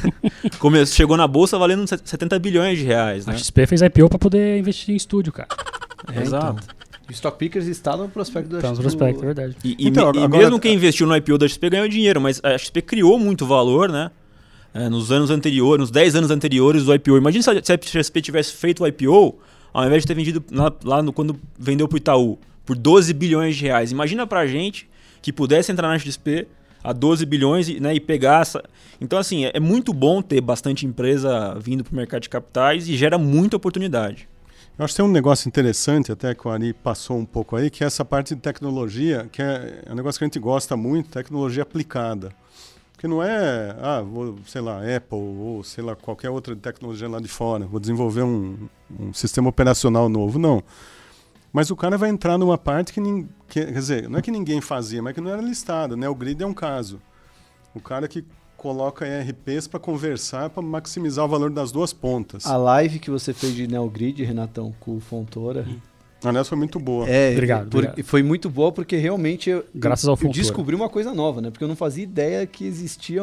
chegou na Bolsa valendo 70 bilhões de reais, né? A XP fez IPO para poder investir em estúdio, cara. Exato. Então. O Stock Pickers está no prospecto da XP. Está no prospecto, é verdade. E mesmo quem investiu no IPO da XP ganhou dinheiro, mas a XP criou muito valor, né? Nos anos anteriores, nos 10 anos anteriores do IPO. Imagina se a XP tivesse feito o IPO, ao invés de ter vendido quando vendeu para o Itaú, por 12 bilhões de reais. Imagina pra gente que pudesse entrar na XP a 12 bilhões né, e pegar essa... Então, assim, é muito bom ter bastante empresa vindo para o mercado de capitais e gera muita oportunidade. Eu acho que tem um negócio interessante, até que o Ari passou um pouco aí, que é essa parte de tecnologia, que é um negócio que a gente gosta muito, tecnologia aplicada. Porque não é, sei lá, Apple ou sei lá, qualquer outra tecnologia lá de fora, vou desenvolver um sistema operacional novo, não. Mas o cara vai entrar numa parte quer dizer, não é que ninguém fazia, mas que não era listado, né? O Grid é um caso. O cara que coloca ERPs para conversar, para maximizar o valor das duas pontas. A live que você fez de NeoGrid, Renatão, com o Fontoura... Aliás, foi muito boa. Obrigado. Foi muito boa porque realmente Graças ao eu descobri uma coisa nova, né? Porque eu não fazia ideia que existia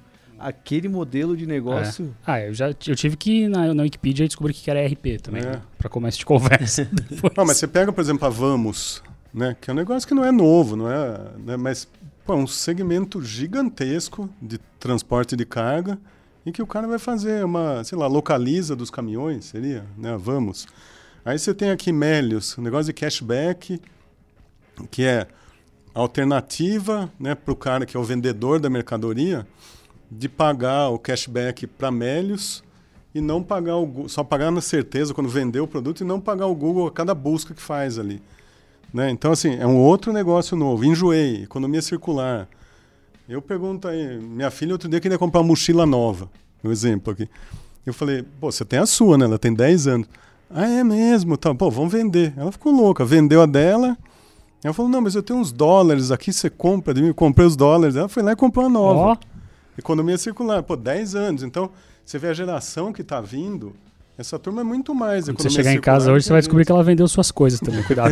aquele modelo de negócio. Eu tive que ir na Wikipedia e descobrir que era ERP também, né? Para começo de conversa. Não, mas você pega, por exemplo, a Vamos, né? Que é um negócio que não é novo, não é, né? Mas é um segmento gigantesco de transporte de carga e que o cara vai fazer sei lá, localiza dos caminhões, seria, né? A Vamos. Aí você tem aqui Melios, um negócio de cashback, que é alternativa, né, para o cara que é o vendedor da mercadoria, de pagar o cashback para Melios e não pagar só pagar na certeza quando vender o produto e não pagar o Google a cada busca que faz ali. Né? Então, assim, é um outro negócio novo. Enjoei, economia circular. Eu pergunto aí, minha filha outro dia queria comprar uma mochila nova, um exemplo aqui. Eu falei, você tem a sua, né? Ela tem 10 anos. É mesmo? Tá, vamos vender. Ela ficou louca, vendeu a dela. Ela falou, não, mas eu tenho uns dólares aqui, você compra de mim. Eu comprei os dólares. Ela foi lá e comprou uma nova. Economia circular. 10 anos. Então, você vê a geração que está vindo, essa turma é muito mais Quando economia você chegar em casa hoje, você vai descobrir que ela vendeu suas coisas também, cuidado.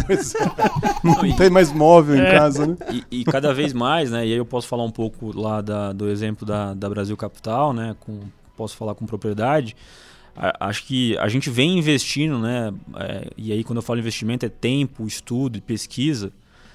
Não tem mais móvel em casa, né? E cada vez mais, né? E aí eu posso falar um pouco lá do exemplo da Brasil Capital, né? Posso falar com propriedade. Acho que a gente vem investindo, né? E aí quando eu falo investimento é tempo, estudo e pesquisa,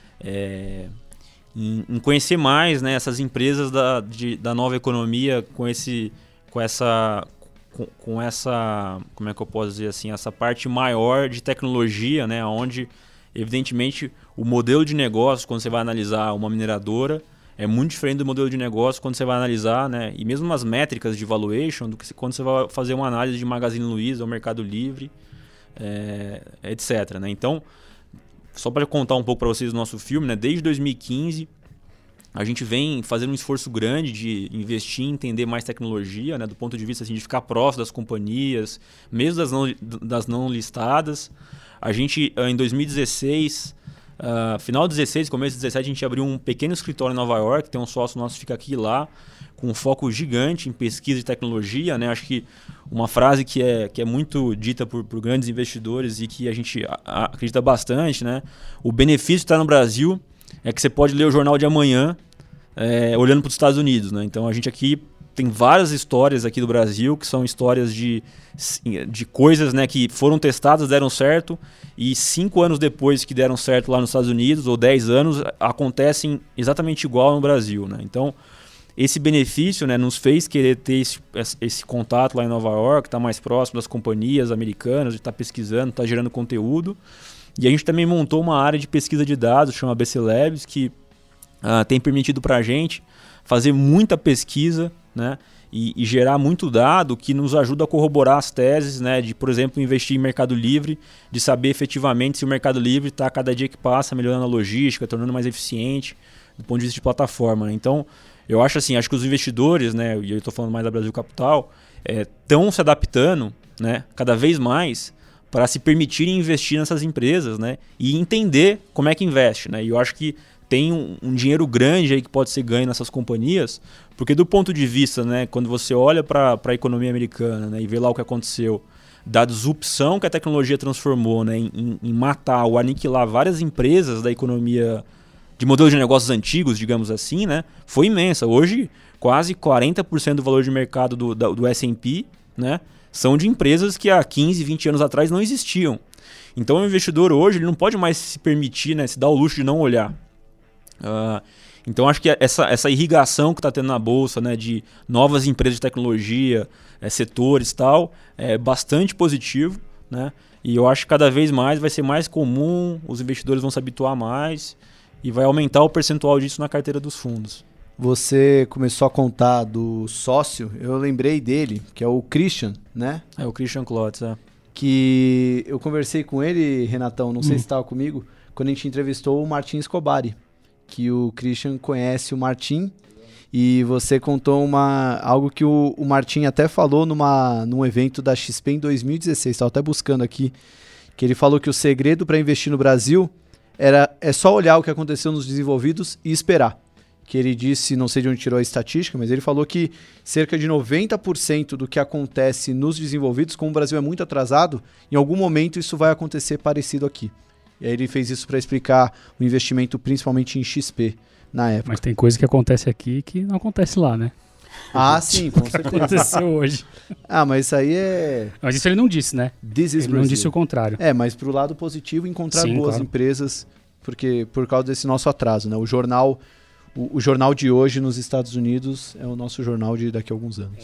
em conhecer mais, né, essas empresas da nova economia com essa, como é que eu posso dizer assim, essa parte maior de tecnologia, né? Onde evidentemente o modelo de negócio, quando você vai analisar uma mineradora, é muito diferente do modelo de negócio quando você vai analisar, né? E mesmo as métricas de valuation, do que quando você vai fazer uma análise de Magazine Luiza ou Mercado Livre, etc. Né? Então, só para contar um pouco para vocês do nosso filme, né? Desde 2015, a gente vem fazendo um esforço grande de investir em entender mais tecnologia, né? Do ponto de vista assim, de ficar próximo das companhias, mesmo das não listadas. A gente, em 2016... Final de 16, começo de 17, a gente abriu um pequeno escritório em Nova York, tem um sócio nosso que fica aqui e lá, com um foco gigante em pesquisa e tecnologia, né? Acho que uma frase que é muito dita por grandes investidores e que a gente acredita bastante, né? O benefício de estar no Brasil é que você pode ler o jornal de amanhã olhando para os Estados Unidos, né? Então a gente aqui tem várias histórias aqui do Brasil que são histórias de coisas, né, que foram testadas, deram certo, e 5 anos depois que deram certo lá nos Estados Unidos, ou 10 anos, acontecem exatamente igual no Brasil, né? Então, esse benefício, né, nos fez querer ter esse contato lá em Nova York, estar mais próximo das companhias americanas, de estar pesquisando, estar gerando conteúdo. E a gente também montou uma área de pesquisa de dados, chama BC Labs, que tem permitido para a gente fazer muita pesquisa, né, e gerar muito dado que nos ajuda a corroborar as teses, né, de, por exemplo, investir em Mercado Livre, de saber efetivamente se o Mercado Livre está, cada dia que passa, melhorando a logística, tornando mais eficiente do ponto de vista de plataforma, né? Então, eu acho que os investidores, né, e eu estou falando mais da Brasil Capital, estão se adaptando, né, cada vez mais para se permitirem investir nessas empresas, né, e entender como é que investe, né? E eu acho que tem um dinheiro grande aí que pode ser ganho nessas companhias, porque do ponto de vista, né, quando você olha para a economia americana, né, e vê lá o que aconteceu, da disrupção que a tecnologia transformou, né, em matar ou aniquilar várias empresas da economia de modelos de negócios antigos, digamos assim, né, foi imensa. Hoje, quase 40% do valor de mercado do S&P, né, são de empresas que há 15, 20 anos atrás não existiam. Então o investidor hoje ele não pode mais se permitir, né, se dar o luxo de não olhar. Então acho que essa irrigação que está tendo na Bolsa, né, de novas empresas de tecnologia, setores e tal, é bastante positivo, né? E eu acho que cada vez mais vai ser mais comum, os investidores vão se habituar mais e vai aumentar o percentual disso na carteira dos fundos. Você começou a contar do sócio, eu lembrei dele, que é o Christian, né? É o Christian Klotz, Que eu conversei com ele, Renatão, não sei se estava comigo, quando a gente entrevistou o Martin Escobari, que o Christian conhece o Martin, e você contou algo que o Martin até falou num evento da XP em 2016, estava até buscando aqui, que ele falou que o segredo para investir no Brasil é só olhar o que aconteceu nos desenvolvidos e esperar. Que ele disse, não sei de onde tirou a estatística, mas ele falou que cerca de 90% do que acontece nos desenvolvidos, como o Brasil é muito atrasado, em algum momento isso vai acontecer parecido aqui. E aí ele fez isso para explicar o investimento principalmente em XP na época. Mas tem coisa que acontece aqui que não acontece lá, né? Ah, sim, com certeza. Aconteceu hoje. Mas isso aí é... Mas isso ele não disse, né? Ele não disse o contrário. Mas pro lado positivo, encontrar boas empresas, porque por causa desse nosso atraso, né? O jornal de hoje nos Estados Unidos é o nosso jornal de daqui a alguns anos.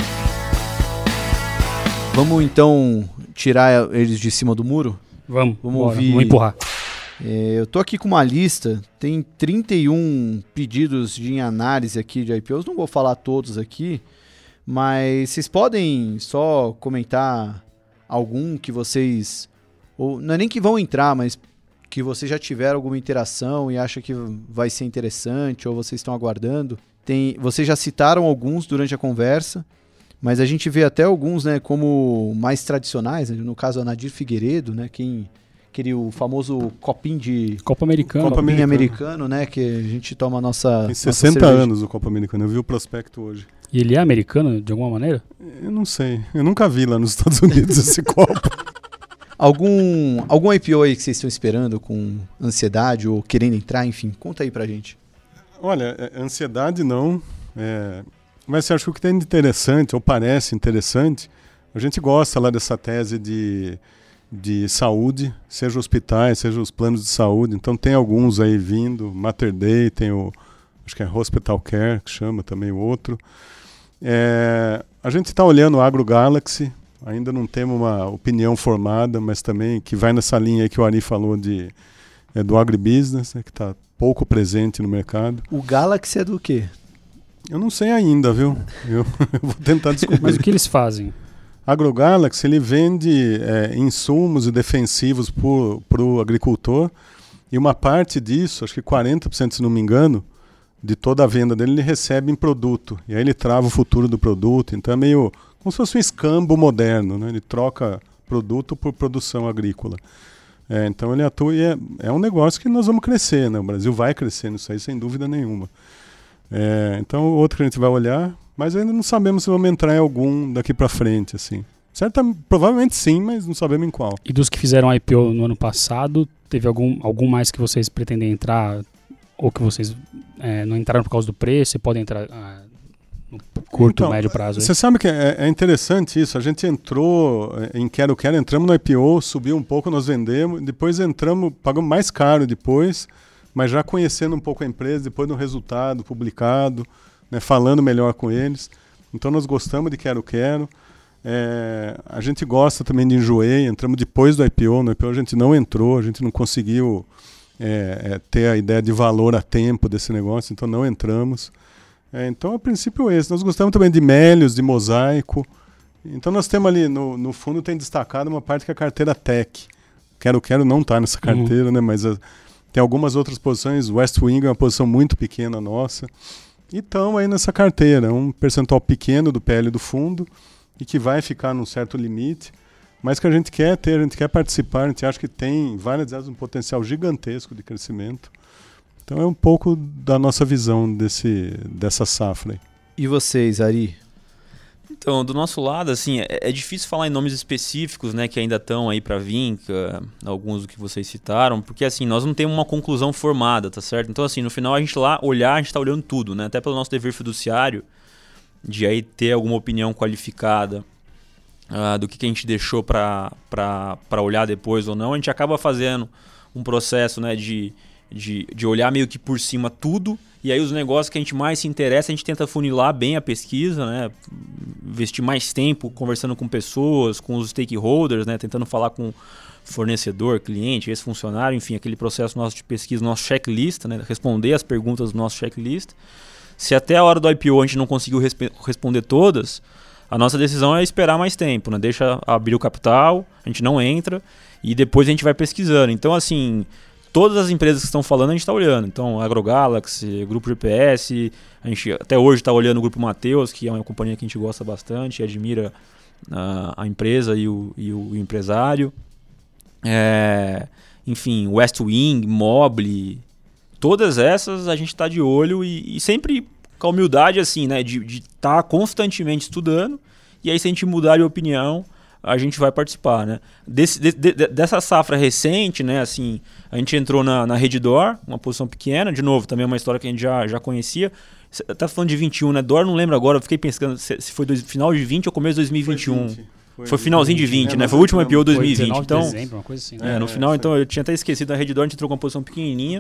Vamos então tirar eles de cima do muro? Vamos ouvir. Vamos empurrar. Eu tô aqui com uma lista, tem 31 pedidos de análise aqui de IPOs, não vou falar todos aqui, mas vocês podem só comentar algum que vocês, ou não é nem que vão entrar, mas que vocês já tiveram alguma interação e acham que vai ser interessante, ou vocês estão aguardando. Vocês já citaram alguns durante a conversa, mas a gente vê até alguns, né, como mais tradicionais, né, no caso a Nadir Figueiredo, né, o famoso copinho Copa Americano. Copinho americano, né, que a gente toma a nossa... Tem 60 anos o Copa Americano, eu vi o prospecto hoje. E ele é americano de alguma maneira? Eu não sei, eu nunca vi lá nos Estados Unidos esse copo. Algum IPO aí que vocês estão esperando com ansiedade ou querendo entrar, enfim, conta aí pra gente. Olha, ansiedade não, mas eu acho que o que tem de interessante, ou parece interessante, a gente gosta lá dessa tese de saúde, seja hospitais, seja os planos de saúde. Então tem alguns aí vindo, Mater Dei, tem acho que é Hospital Care, que chama também o outro. A gente está olhando o Agro Galaxy, ainda não temos uma opinião formada, mas também que vai nessa linha aí que o Ari falou do agribusiness, né, que está pouco presente no mercado. O Galaxy é do quê? Eu não sei ainda, viu? Eu vou tentar descobrir. Mas o que eles fazem? AgroGalaxy, ele vende insumos e defensivos para o agricultor, e uma parte disso, acho que 40%, se não me engano, de toda a venda dele, ele recebe em produto. E aí ele trava o futuro do produto. Então é meio como se fosse um escambo moderno, né? Ele troca produto por produção agrícola. Então ele atua e é um negócio que nós vamos crescer, né? O Brasil vai crescer nisso aí, sem dúvida nenhuma. Então, outro que a gente vai olhar, mas ainda não sabemos se vamos entrar em algum daqui para frente, assim. Provavelmente sim, mas não sabemos em qual. E dos que fizeram IPO no ano passado, teve algum mais que vocês pretendem entrar ou que vocês não entraram por causa do preço e podem entrar no curto, médio prazo? Você sabe que é interessante isso. A gente entrou em Quero, entramos no IPO, subiu um pouco, nós vendemos, depois pagamos mais caro depois, mas já conhecendo um pouco a empresa, depois do resultado publicado, né, falando melhor com eles. Então nós gostamos de Quero. A gente gosta também de Enjoei, entramos depois do IPO. No IPO a gente não entrou, a gente não conseguiu ter a ideia de valor a tempo desse negócio, então não entramos. Então, a princípio é esse. Nós gostamos também de Melios, de Mosaico. Então nós temos ali, no fundo tem destacado uma parte que é a carteira Tech. Quero não está nessa carteira, né? Mas tem algumas outras posições. West Wing é uma posição muito pequena nossa. E estamos aí nessa carteira, um percentual pequeno do PL do fundo e que vai ficar num certo limite, mas que a gente quer ter, a gente quer participar, a gente acha que tem várias vezes um potencial gigantesco de crescimento. Então é um pouco da nossa visão dessa safra aí. E vocês, Ari? Então, do nosso lado, assim, é difícil falar em nomes específicos, né, que ainda estão aí para vir, alguns do que vocês citaram, porque assim, nós não temos uma conclusão formada, tá certo? Então, assim, no final a gente está olhando tudo, né, até pelo nosso dever fiduciário, de aí ter alguma opinião qualificada do que a gente deixou para olhar depois ou não, a gente acaba fazendo um processo, né, de olhar meio que por cima tudo, e aí os negócios que a gente mais se interessa, a gente tenta funilar bem a pesquisa, né? Investir mais tempo conversando com pessoas, com os stakeholders, né? Tentando falar com fornecedor, cliente, ex-funcionário, enfim, aquele processo nosso de pesquisa, nosso checklist, né? Responder as perguntas do nosso checklist. Se até a hora do IPO a gente não conseguiu responder todas, a nossa decisão é esperar mais tempo, né? Deixa abrir o capital, a gente não entra e depois a gente vai pesquisando. Então, assim, todas as empresas que estão falando a gente está olhando. Então, AgroGalaxy, Grupo GPS, a gente até hoje está olhando o Grupo Mateus, que é uma companhia que a gente gosta bastante, admira a empresa e o empresário. Enfim, West Wing, Mobile, todas essas a gente está de olho e sempre com a humildade assim, né, de estar constantemente estudando, e aí se a gente mudar de opinião, a gente vai participar, né? Dessa safra recente, né, assim, a gente entrou na Redditor, uma posição pequena, de novo, também é uma história que a gente já conhecia. Você tá falando de 21, né? Dor, não lembro agora, eu fiquei pensando se foi final de 20 ou começo de 2021. Foi finalzinho de 20, né? Foi o último IPO 2020. Foi então, dezembro, uma coisa assim, né? No final, então, eu tinha até esquecido da Redditor, a gente entrou com uma posição pequenininha.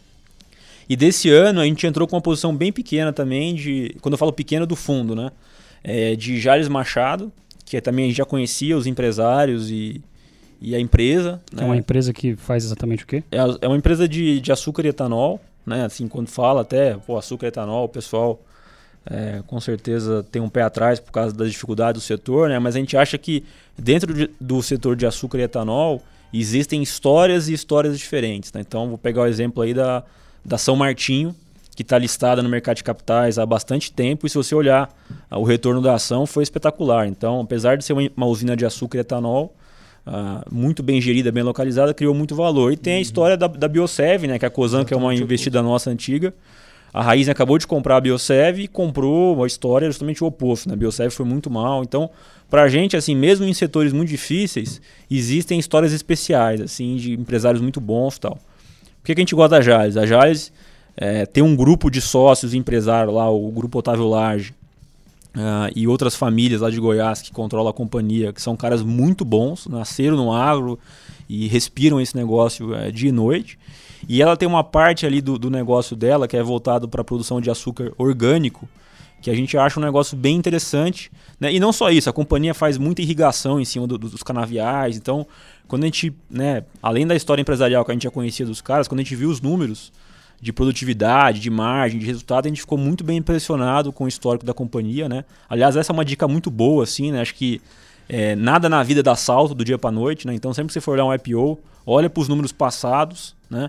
E desse ano a gente entrou com uma posição bem pequena também, quando eu falo pequena, do fundo, né? De Jales Machado, que também a gente já conhecia os empresários e a empresa. É uma empresa que faz exatamente o quê? É uma empresa de açúcar e etanol, né? Assim, quando fala até açúcar e etanol, o pessoal com certeza tem um pé atrás por causa das dificuldades do setor, né? Mas a gente acha que dentro do setor de açúcar e etanol existem histórias e histórias diferentes, né? Então vou pegar o exemplo aí da São Martinho, que está listada no mercado de capitais há bastante tempo, e se você olhar o retorno da ação foi espetacular. Então, apesar de ser uma usina de açúcar e etanol, muito bem gerida, bem localizada, criou muito valor. E tem a história da Biosev, né, que é a Cosan, que é uma investida nossa antiga. A Raiz acabou de comprar a Biosev e comprou uma história justamente o oposto, né? A Biosev foi muito mal. Então, para a gente, assim, mesmo em setores muito difíceis, existem histórias especiais, assim, de empresários muito bons e tal. Por que a gente gosta da Jales? A Jales tem um grupo de sócios e empresários lá, o Grupo Otávio Lage, e outras famílias lá de Goiás que controlam a companhia, que são caras muito bons, nasceram no agro e respiram esse negócio dia e noite. E ela tem uma parte ali do negócio dela que é voltado para a produção de açúcar orgânico, que a gente acha um negócio bem interessante, né? E não só isso, a companhia faz muita irrigação em cima dos canaviais. Então, quando a gente, né, além da história empresarial que a gente já conhecia dos caras, quando a gente viu os números de produtividade, de margem, de resultado, a gente ficou muito bem impressionado com o histórico da companhia, né? Aliás, essa é uma dica muito boa, assim, né? Acho que nada na vida dá salto do dia para a noite, né? Então, sempre que você for olhar um IPO, olha para os números passados, né?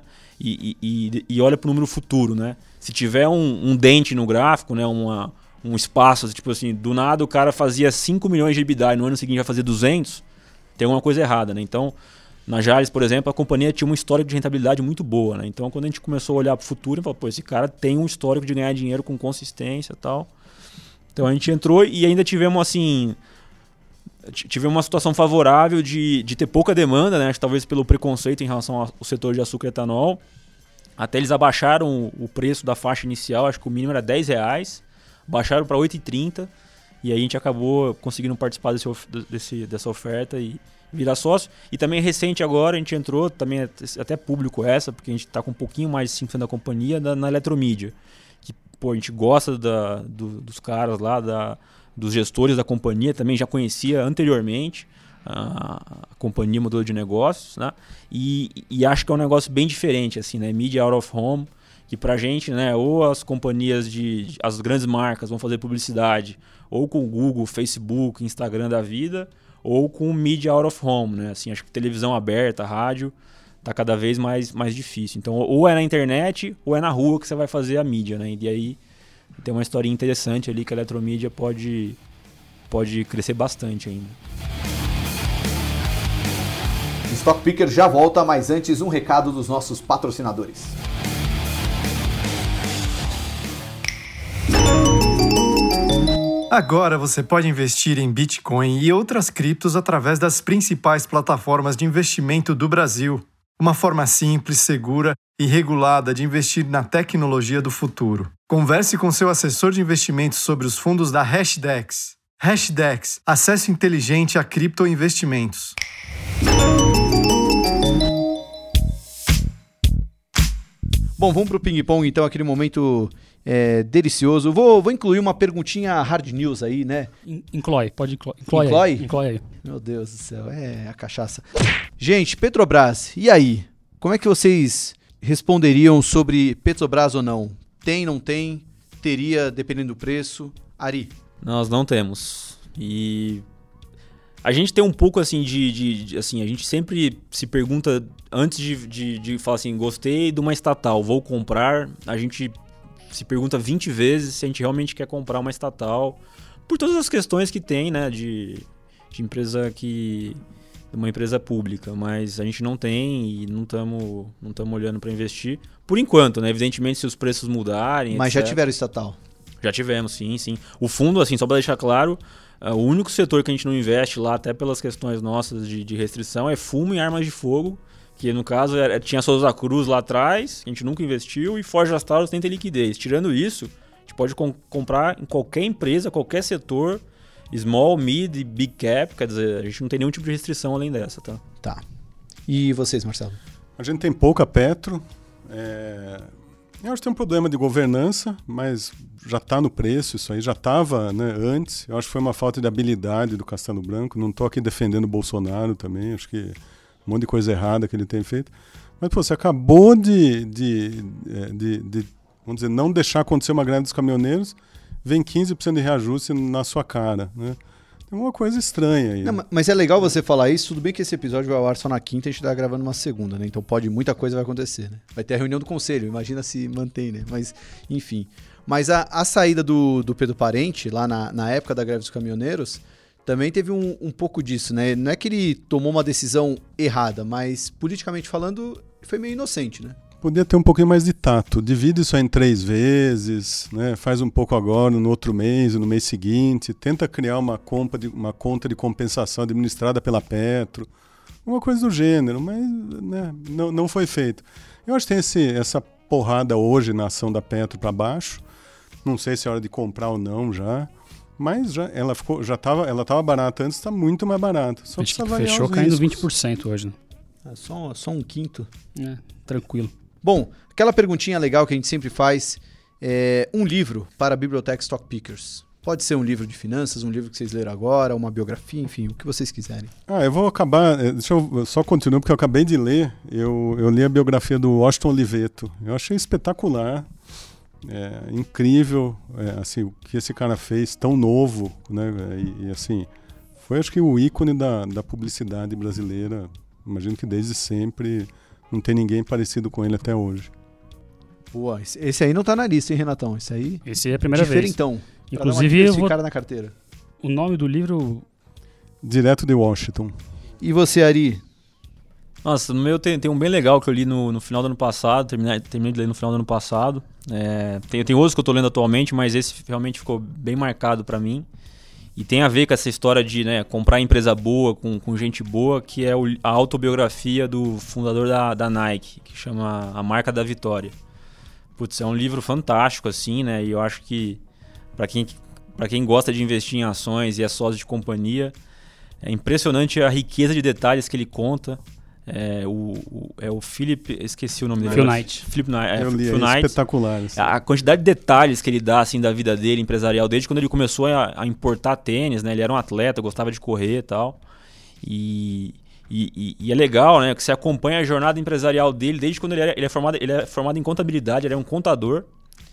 E olha para o número futuro, né? Se tiver um dente no gráfico, né? Um espaço, tipo assim, do nada o cara fazia 5 milhões de EBITDA e no ano seguinte vai fazer 200, tem alguma coisa errada, né? Então, Na Jales, por exemplo, a companhia tinha um histórico de rentabilidade muito boa, né? Então, quando a gente começou a olhar para o futuro, a gente falou, pô, esse cara tem um histórico de ganhar dinheiro com consistência e tal. Então, a gente entrou e ainda tivemos, assim... Tivemos uma situação favorável de ter pouca demanda, né? Acho que talvez pelo preconceito em relação ao setor de açúcar e etanol. Até eles abaixaram o preço da faixa inicial, acho que o mínimo era R$10, baixaram para R$8,30 e aí a gente acabou conseguindo participar dessa oferta e virar sócio. E também recente agora a gente entrou, também até público essa, porque a gente está com um pouquinho mais de 5% da companhia na Eletromídia. Que, pô, a gente gosta dos caras lá, dos gestores da companhia, também já conhecia anteriormente. A companhia mudou de negócios, né? E acho que é um negócio bem diferente, assim, né? Media out of home, que pra gente, né? Ou as companhias as grandes marcas vão fazer publicidade, ou com o Google, Facebook, Instagram da vida, ou com media out of home, né? Assim, acho que televisão aberta, rádio, tá cada vez mais difícil. Então, ou é na internet, ou é na rua que você vai fazer a mídia, né? E aí tem uma historinha interessante ali que a Eletromídia pode crescer bastante ainda. Stock Picker já volta, mas antes um recado dos nossos patrocinadores. Agora você pode investir em Bitcoin e outras criptos através das principais plataformas de investimento do Brasil. Uma forma simples, segura e regulada de investir na tecnologia do futuro. Converse com seu assessor de investimentos sobre os fundos da Hashdex. Hashdex, acesso inteligente a criptoinvestimentos. Bom, vamos pro ping-pong então, aquele momento delicioso. Vou incluir uma perguntinha hard news aí, né? Pode incluir. Inclui aí. Meu Deus do céu, é a cachaça. Gente, Petrobras, e aí? Como é que vocês responderiam sobre Petrobras ou não? Tem, não tem? Teria, dependendo do preço? Ari? Nós não temos. E a gente tem um pouco assim assim, a gente sempre se pergunta antes de falar assim, gostei de uma estatal, vou comprar, a gente se pergunta 20 vezes se a gente realmente quer comprar uma estatal, por todas as questões que tem, né, de uma empresa pública, mas a gente não tem e não estamos olhando para investir por enquanto, né? Evidentemente, se os preços mudarem, mas etc. já tiveram estatal? Já tivemos, sim. O fundo, assim, só para deixar claro, o único setor que a gente não investe lá, até pelas questões nossas de restrição, é fumo e armas de fogo, que no caso tinha a Souza Cruz lá atrás, a gente nunca investiu, e Forja Taurus tem liquidez. Tirando isso, a gente pode comprar em qualquer empresa, qualquer setor, small, mid, big cap, quer dizer, a gente não tem nenhum tipo de restrição além dessa, tá? Tá. E vocês, Marcelo? A gente tem pouca Petro. Eu acho que tem um problema de governança, mas já está no preço, isso aí já estava, né, antes. Eu acho que foi uma falta de habilidade do Castelo Branco. Não estou aqui defendendo o Bolsonaro também, acho que um monte de coisa errada que ele tem feito. Mas pô, você acabou de vamos dizer, não deixar acontecer uma greve dos caminhoneiros, vem 15% de reajuste na sua cara, né? Tem uma coisa estranha aí. Não, mas é legal você falar isso, tudo bem que esse episódio vai ao ar só na quinta, a gente tá gravando uma segunda, né? Então muita coisa vai acontecer, né? Vai ter a reunião do conselho, imagina se mantém, né? Mas, enfim. Mas a saída do Pedro Parente, lá na época da greve dos caminhoneiros, também teve um pouco disso, né? Não é que ele tomou uma decisão errada, mas politicamente falando, foi meio inocente, né? Podia ter um pouquinho mais de tato. Divide isso aí em 3 vezes, né? Faz um pouco agora, no outro mês, no mês seguinte. Tenta criar uma conta de compensação administrada pela Petro. Uma coisa do gênero, mas né, não foi feito. Eu acho que tem essa porrada hoje na ação da Petro para baixo. Não sei se é hora de comprar ou não já. Mas ela estava barata antes, está muito mais barata. Só precisa avaliar fechou os caindo riscos. 20% hoje, né? Só um quinto. Tranquilo. Bom, aquela perguntinha legal que a gente sempre faz, um livro para a Biblioteca Stock Pickers. Pode ser um livro de finanças, um livro que vocês leram agora, uma biografia, enfim, o que vocês quiserem. Eu vou acabar, deixa eu só continuar, porque eu acabei de ler, eu li a biografia do Washington Oliveto. Eu achei espetacular, incrível, assim, o que esse cara fez, tão novo, né, e assim, foi acho que o ícone da publicidade brasileira, imagino que desde sempre não tem ninguém parecido com ele até hoje. Pô, esse aí não tá na lista, hein, Renatão? Esse aí é a primeira vez. Então. Inclusive, na carteira. O nome do livro... Direto de Washington. E você, Ari? Nossa, no meu tem um bem legal que eu li no final do ano passado, terminei de ler no final do ano passado. Tem outros que eu tô lendo atualmente, mas esse realmente ficou bem marcado para mim. E tem a ver com essa história de, né, comprar empresa boa, com gente boa, que é a autobiografia do fundador da Nike, que chama A Marca da Vitória. Putz, é um livro fantástico, assim, né? E eu acho que para quem gosta de investir em ações e é sócio de companhia, é impressionante a riqueza de detalhes que ele conta. O Philip, esqueci o nome dele. Phil Knight. Philip Knight. Eu li, Phil Knight. espetacular. Assim. A quantidade de detalhes que ele dá assim, da vida dele, empresarial, desde quando ele começou a importar tênis, né? Ele era um atleta, gostava de correr e tal. E é legal, né? Que você acompanha a jornada empresarial dele desde quando ele é formado em contabilidade, ele é um contador.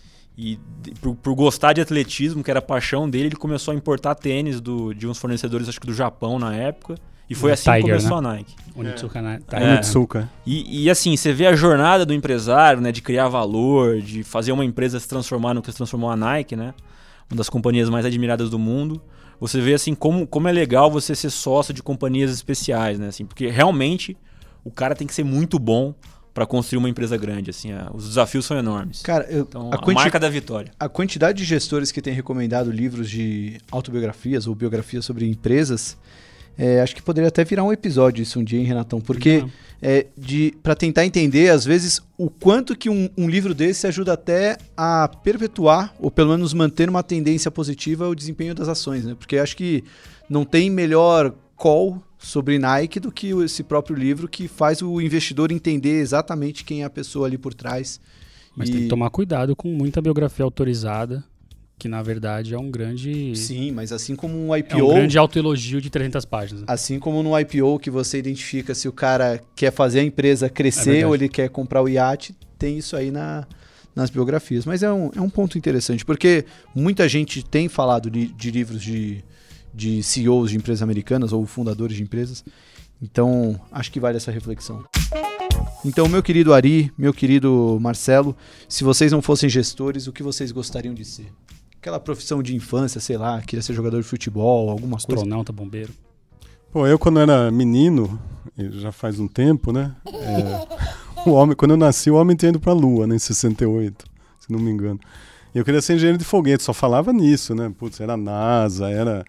E por gostar de atletismo, que era a paixão dele, ele começou a importar tênis de uns fornecedores, acho que do Japão na época. E foi assim que começou, né? A Nike. Onitsuka. E assim, você vê a jornada do empresário, né? De criar valor, de fazer uma empresa se transformar no que se transformou a Nike, né? Uma das companhias mais admiradas do mundo. Você vê assim como é legal você ser sócio de companhias especiais, né? Assim, porque realmente o cara tem que ser muito bom para construir uma empresa grande, assim, os desafios são enormes. Cara, então, a marca da vitória. A quantidade de gestores que têm recomendado livros de autobiografias ou biografias sobre empresas, acho que poderia até virar um episódio isso um dia, hein, Renatão? Porque para tentar entender, às vezes, o quanto que um livro desse ajuda até a perpetuar, ou pelo menos manter uma tendência positiva o desempenho das ações, né? Porque acho que não tem melhor call sobre Nike do que esse próprio livro, que faz o investidor entender exatamente quem é a pessoa ali por trás. Mas tem que tomar cuidado com muita biografia autorizada, que na verdade é um grande... Sim, mas assim como um IPO... É um grande autoelogio de 300 páginas. Assim como no IPO, que você identifica se o cara quer fazer a empresa crescer ou ele quer comprar o iate, tem isso aí nas biografias. Mas é um ponto interessante, porque muita gente tem falado de livros de CEOs de empresas americanas ou fundadores de empresas. Então, acho que vale essa reflexão. Então, meu querido Ari, meu querido Marcelo, se vocês não fossem gestores, o que vocês gostariam de ser? Aquela profissão de infância, sei lá, queria ser jogador de futebol, alguma coisa. Astronauta, bombeiro. Pô, eu quando era menino, já faz um tempo, né? Quando eu nasci, o homem tinha ido pra Lua, né, em 68, se não me engano. Eu queria ser engenheiro de foguete, só falava nisso, né? Putz, era NASA, era...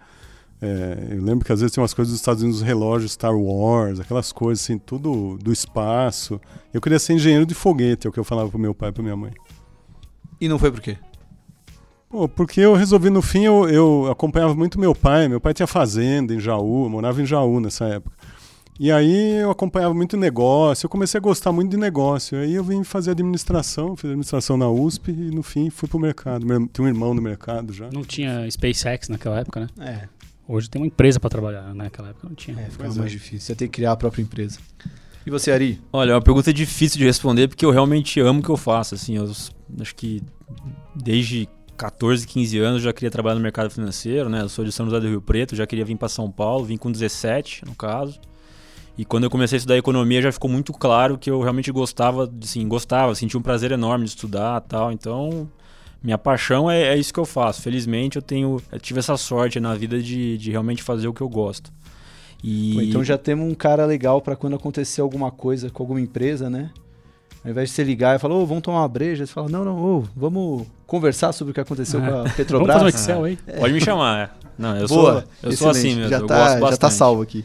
eu lembro que às vezes tem umas coisas dos Estados Unidos, relógios Star Wars, aquelas coisas assim, tudo do espaço. Eu queria ser engenheiro de foguete, é o que eu falava pro meu pai e pra minha mãe. E não foi por quê? Pô, porque eu resolvi, no fim, eu acompanhava muito meu pai. Meu pai tinha fazenda em Jaú, eu morava em Jaú nessa época. E aí eu acompanhava muito negócio, eu comecei a gostar muito de negócio. Aí eu vim fazer administração, fiz administração na USP e no fim fui pro mercado. Tinha um irmão no mercado já. Não tinha SpaceX naquela época, né? Hoje Hoje tem uma empresa para trabalhar, né? Naquela época não tinha. Ficava mais difícil. Você tem que criar a própria empresa. E você, Ari? Olha, é uma pergunta difícil de responder porque eu realmente amo o que eu faço. Assim, eu acho que desde 14, 15 anos eu já queria trabalhar no mercado financeiro, né? Eu sou de São José do Rio Preto, já queria vir para São Paulo, vim com 17, no caso. E quando eu comecei a estudar economia já ficou muito claro que eu realmente gostava, sentia um prazer enorme de estudar e tal. Então, minha paixão é isso que eu faço. Felizmente eu tive essa sorte na vida de realmente fazer o que eu gosto. Pô, então já temos um cara legal para quando acontecer alguma coisa com alguma empresa, né? Ao invés de você ligar e falar, vamos tomar uma breja, você fala, não, vamos conversar sobre o que aconteceu com a Petrobras. Vamos fazer um Excel aí. Pode me chamar. Não, eu Boa, sou assim mesmo, já eu gosto bastante. Já tá salvo aqui.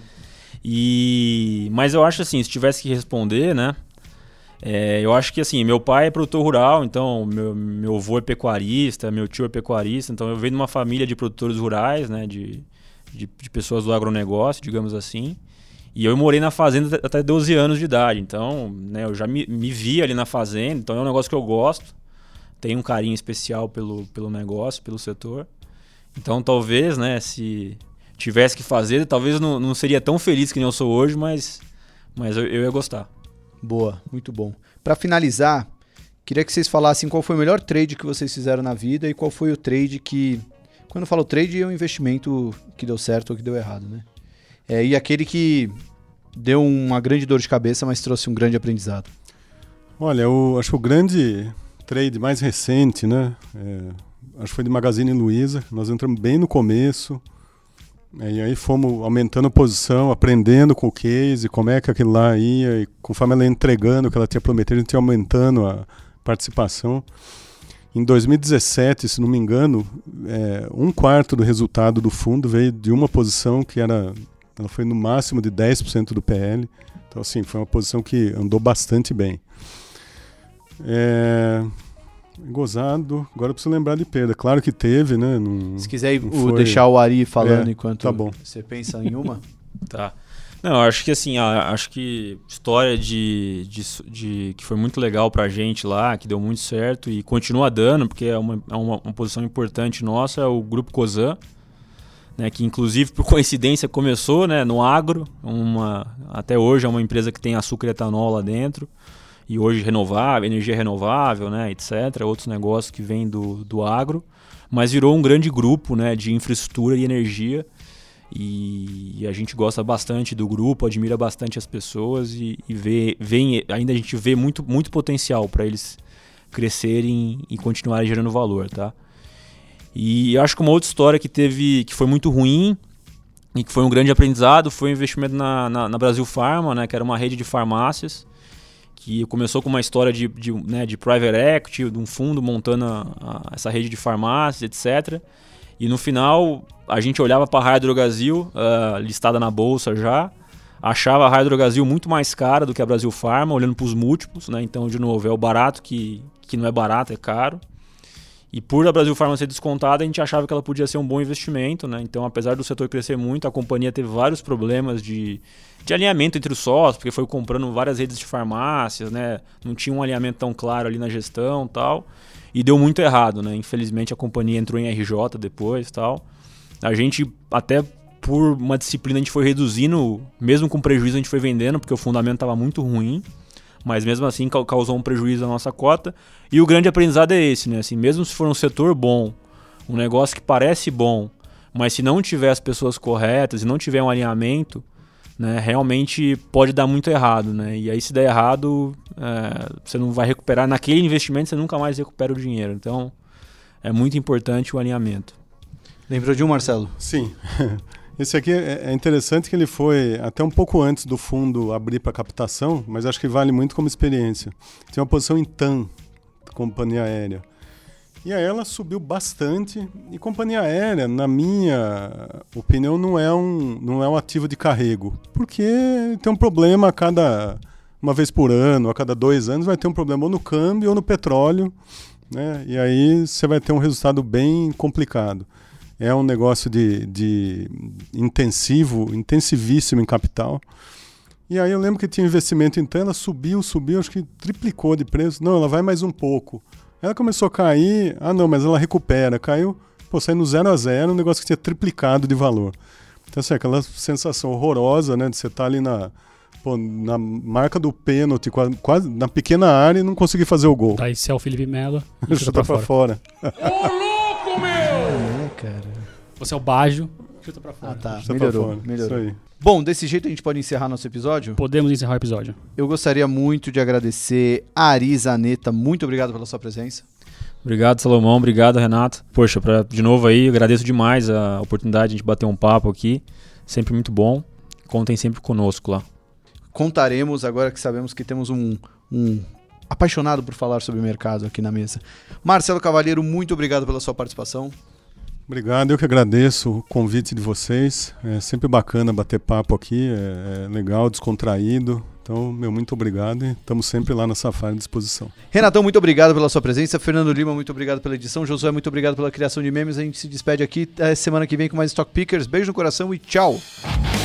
Mas eu acho assim, se tivesse que responder, né? Eu acho que assim, meu pai é produtor rural, então meu avô é pecuarista, meu tio é pecuarista, então eu venho de uma família de produtores rurais, né? De pessoas do agronegócio, digamos assim. E eu morei na fazenda até 12 anos de idade, então, né, eu já me vi ali na fazenda, então é um negócio que eu gosto, tenho um carinho especial pelo negócio, pelo setor. Então talvez, né, se tivesse que fazer, talvez não seria tão feliz que nem eu sou hoje, mas eu ia gostar. Boa, muito bom. Para finalizar, queria que vocês falassem qual foi o melhor trade que vocês fizeram na vida e qual foi o trade que... Quando eu falo trade, é um investimento que deu certo ou que deu errado, né? E aquele que deu uma grande dor de cabeça, mas trouxe um grande aprendizado. Olha, eu acho que o grande trade mais recente, né? Acho que foi de Magazine Luiza. Nós entramos bem no começo. E aí fomos aumentando a posição, aprendendo com o case, como é que aquilo lá ia, e conforme ela ia entregando o que ela tinha prometido, a gente ia aumentando a participação. Em 2017, se não me engano, 1/4 do resultado do fundo veio de uma posição que ela foi no máximo de 10% do PL. Então, assim, foi uma posição que andou bastante bem. Gozado, agora eu preciso lembrar de perda. Claro que teve, né? Se quiser deixar o Ari falando enquanto tá bom. Você pensa em uma. Tá. Não, acho que assim, acho que história que foi muito legal pra gente lá, que deu muito certo e continua dando, porque é uma posição importante nossa, é o Grupo Cosan, né, que inclusive por coincidência começou, né, no agro, até hoje é uma empresa que tem açúcar e etanol lá dentro, e hoje energia renovável, né, etc., outros negócios que vêm do agro, mas virou um grande grupo, né, de infraestrutura e energia. E a gente gosta bastante do grupo, admira bastante as pessoas e ainda a gente vê muito, muito potencial para eles crescerem e continuarem gerando valor, tá? E eu acho que uma outra história que foi muito ruim e que foi um grande aprendizado foi o investimento na Brasil Pharma, né, que era uma rede de farmácias que começou com uma história de private equity, de um fundo montando essa rede de farmácias, etc. E no final a gente olhava para a Raia Drogasil, listada na bolsa já, achava a Raia Drogasil muito mais cara do que a Brasil Pharma, olhando para os múltiplos, né? Então, de novo, é o barato que não é barato, é caro. E por a Brasil Pharma ser descontada, a gente achava que ela podia ser um bom investimento, né? Então, apesar do setor crescer muito, a companhia teve vários problemas de alinhamento entre os sócios, porque foi comprando várias redes de farmácias, né? Não tinha um alinhamento tão claro ali na gestão e tal. E deu muito errado, né? Infelizmente, a companhia entrou em RJ depois e tal. A gente, até por uma disciplina, a gente foi reduzindo, mesmo com prejuízo a gente foi vendendo, porque o fundamento estava muito ruim, mas mesmo assim causou um prejuízo na nossa cota. E o grande aprendizado é esse, né? Assim, mesmo se for um setor bom, um negócio que parece bom, mas se não tiver as pessoas corretas e não tiver um alinhamento, né, realmente pode dar muito errado, né? E aí se der errado, você não vai recuperar, naquele investimento você nunca mais recupera o dinheiro. Então é muito importante o alinhamento. Lembrou de um, Marcelo? Sim. Esse aqui é interessante que ele foi até um pouco antes do fundo abrir para captação, mas acho que vale muito como experiência. Tem uma posição em TAM, companhia aérea. E aí ela subiu bastante. E companhia aérea, na minha opinião, não é um ativo de carrego. Porque tem um problema uma vez por ano, a cada 2 anos, vai ter um problema ou no câmbio ou no petróleo, né? E aí você vai ter um resultado bem complicado. É um negócio de intensivíssimo em capital. E aí eu lembro que tinha investimento em ela subiu, acho que triplicou de preço. Não, ela vai mais um pouco. Ela começou a cair, não, mas ela recupera. Caiu, saiu no 0-0, um negócio que tinha triplicado de valor. Então, assim, aquela sensação horrorosa, né, de você estar ali na marca do pênalti, quase na pequena área e não conseguir fazer o gol. Daí é o Felipe Melo e chuta pra fora. Cara. Você é o Baggio, chuta pra fora. Tá. Chuta Melhorou. pra fora. Isso aí. Bom, desse jeito a gente pode encerrar nosso episódio? Podemos encerrar o episódio. Eu gostaria muito de agradecer a Ari Zanetta. Muito obrigado pela sua presença. Obrigado, Salomão. Obrigado, Renato. Poxa, de novo aí, agradeço demais a oportunidade de a gente bater um papo aqui. Sempre muito bom. Contem sempre conosco lá. Contaremos, agora que sabemos que temos um apaixonado por falar sobre o mercado aqui na mesa. Marcelo Cavalheiro, muito obrigado pela sua participação. Obrigado, eu que agradeço o convite de vocês. É sempre bacana bater papo aqui, é legal, descontraído. Então, muito obrigado e estamos sempre lá na Safari à disposição. Renatão, muito obrigado pela sua presença. Fernando Lima, muito obrigado pela edição. Josué, muito obrigado pela criação de memes. A gente se despede aqui semana que vem com mais Stock Pickers. Beijo no coração e tchau!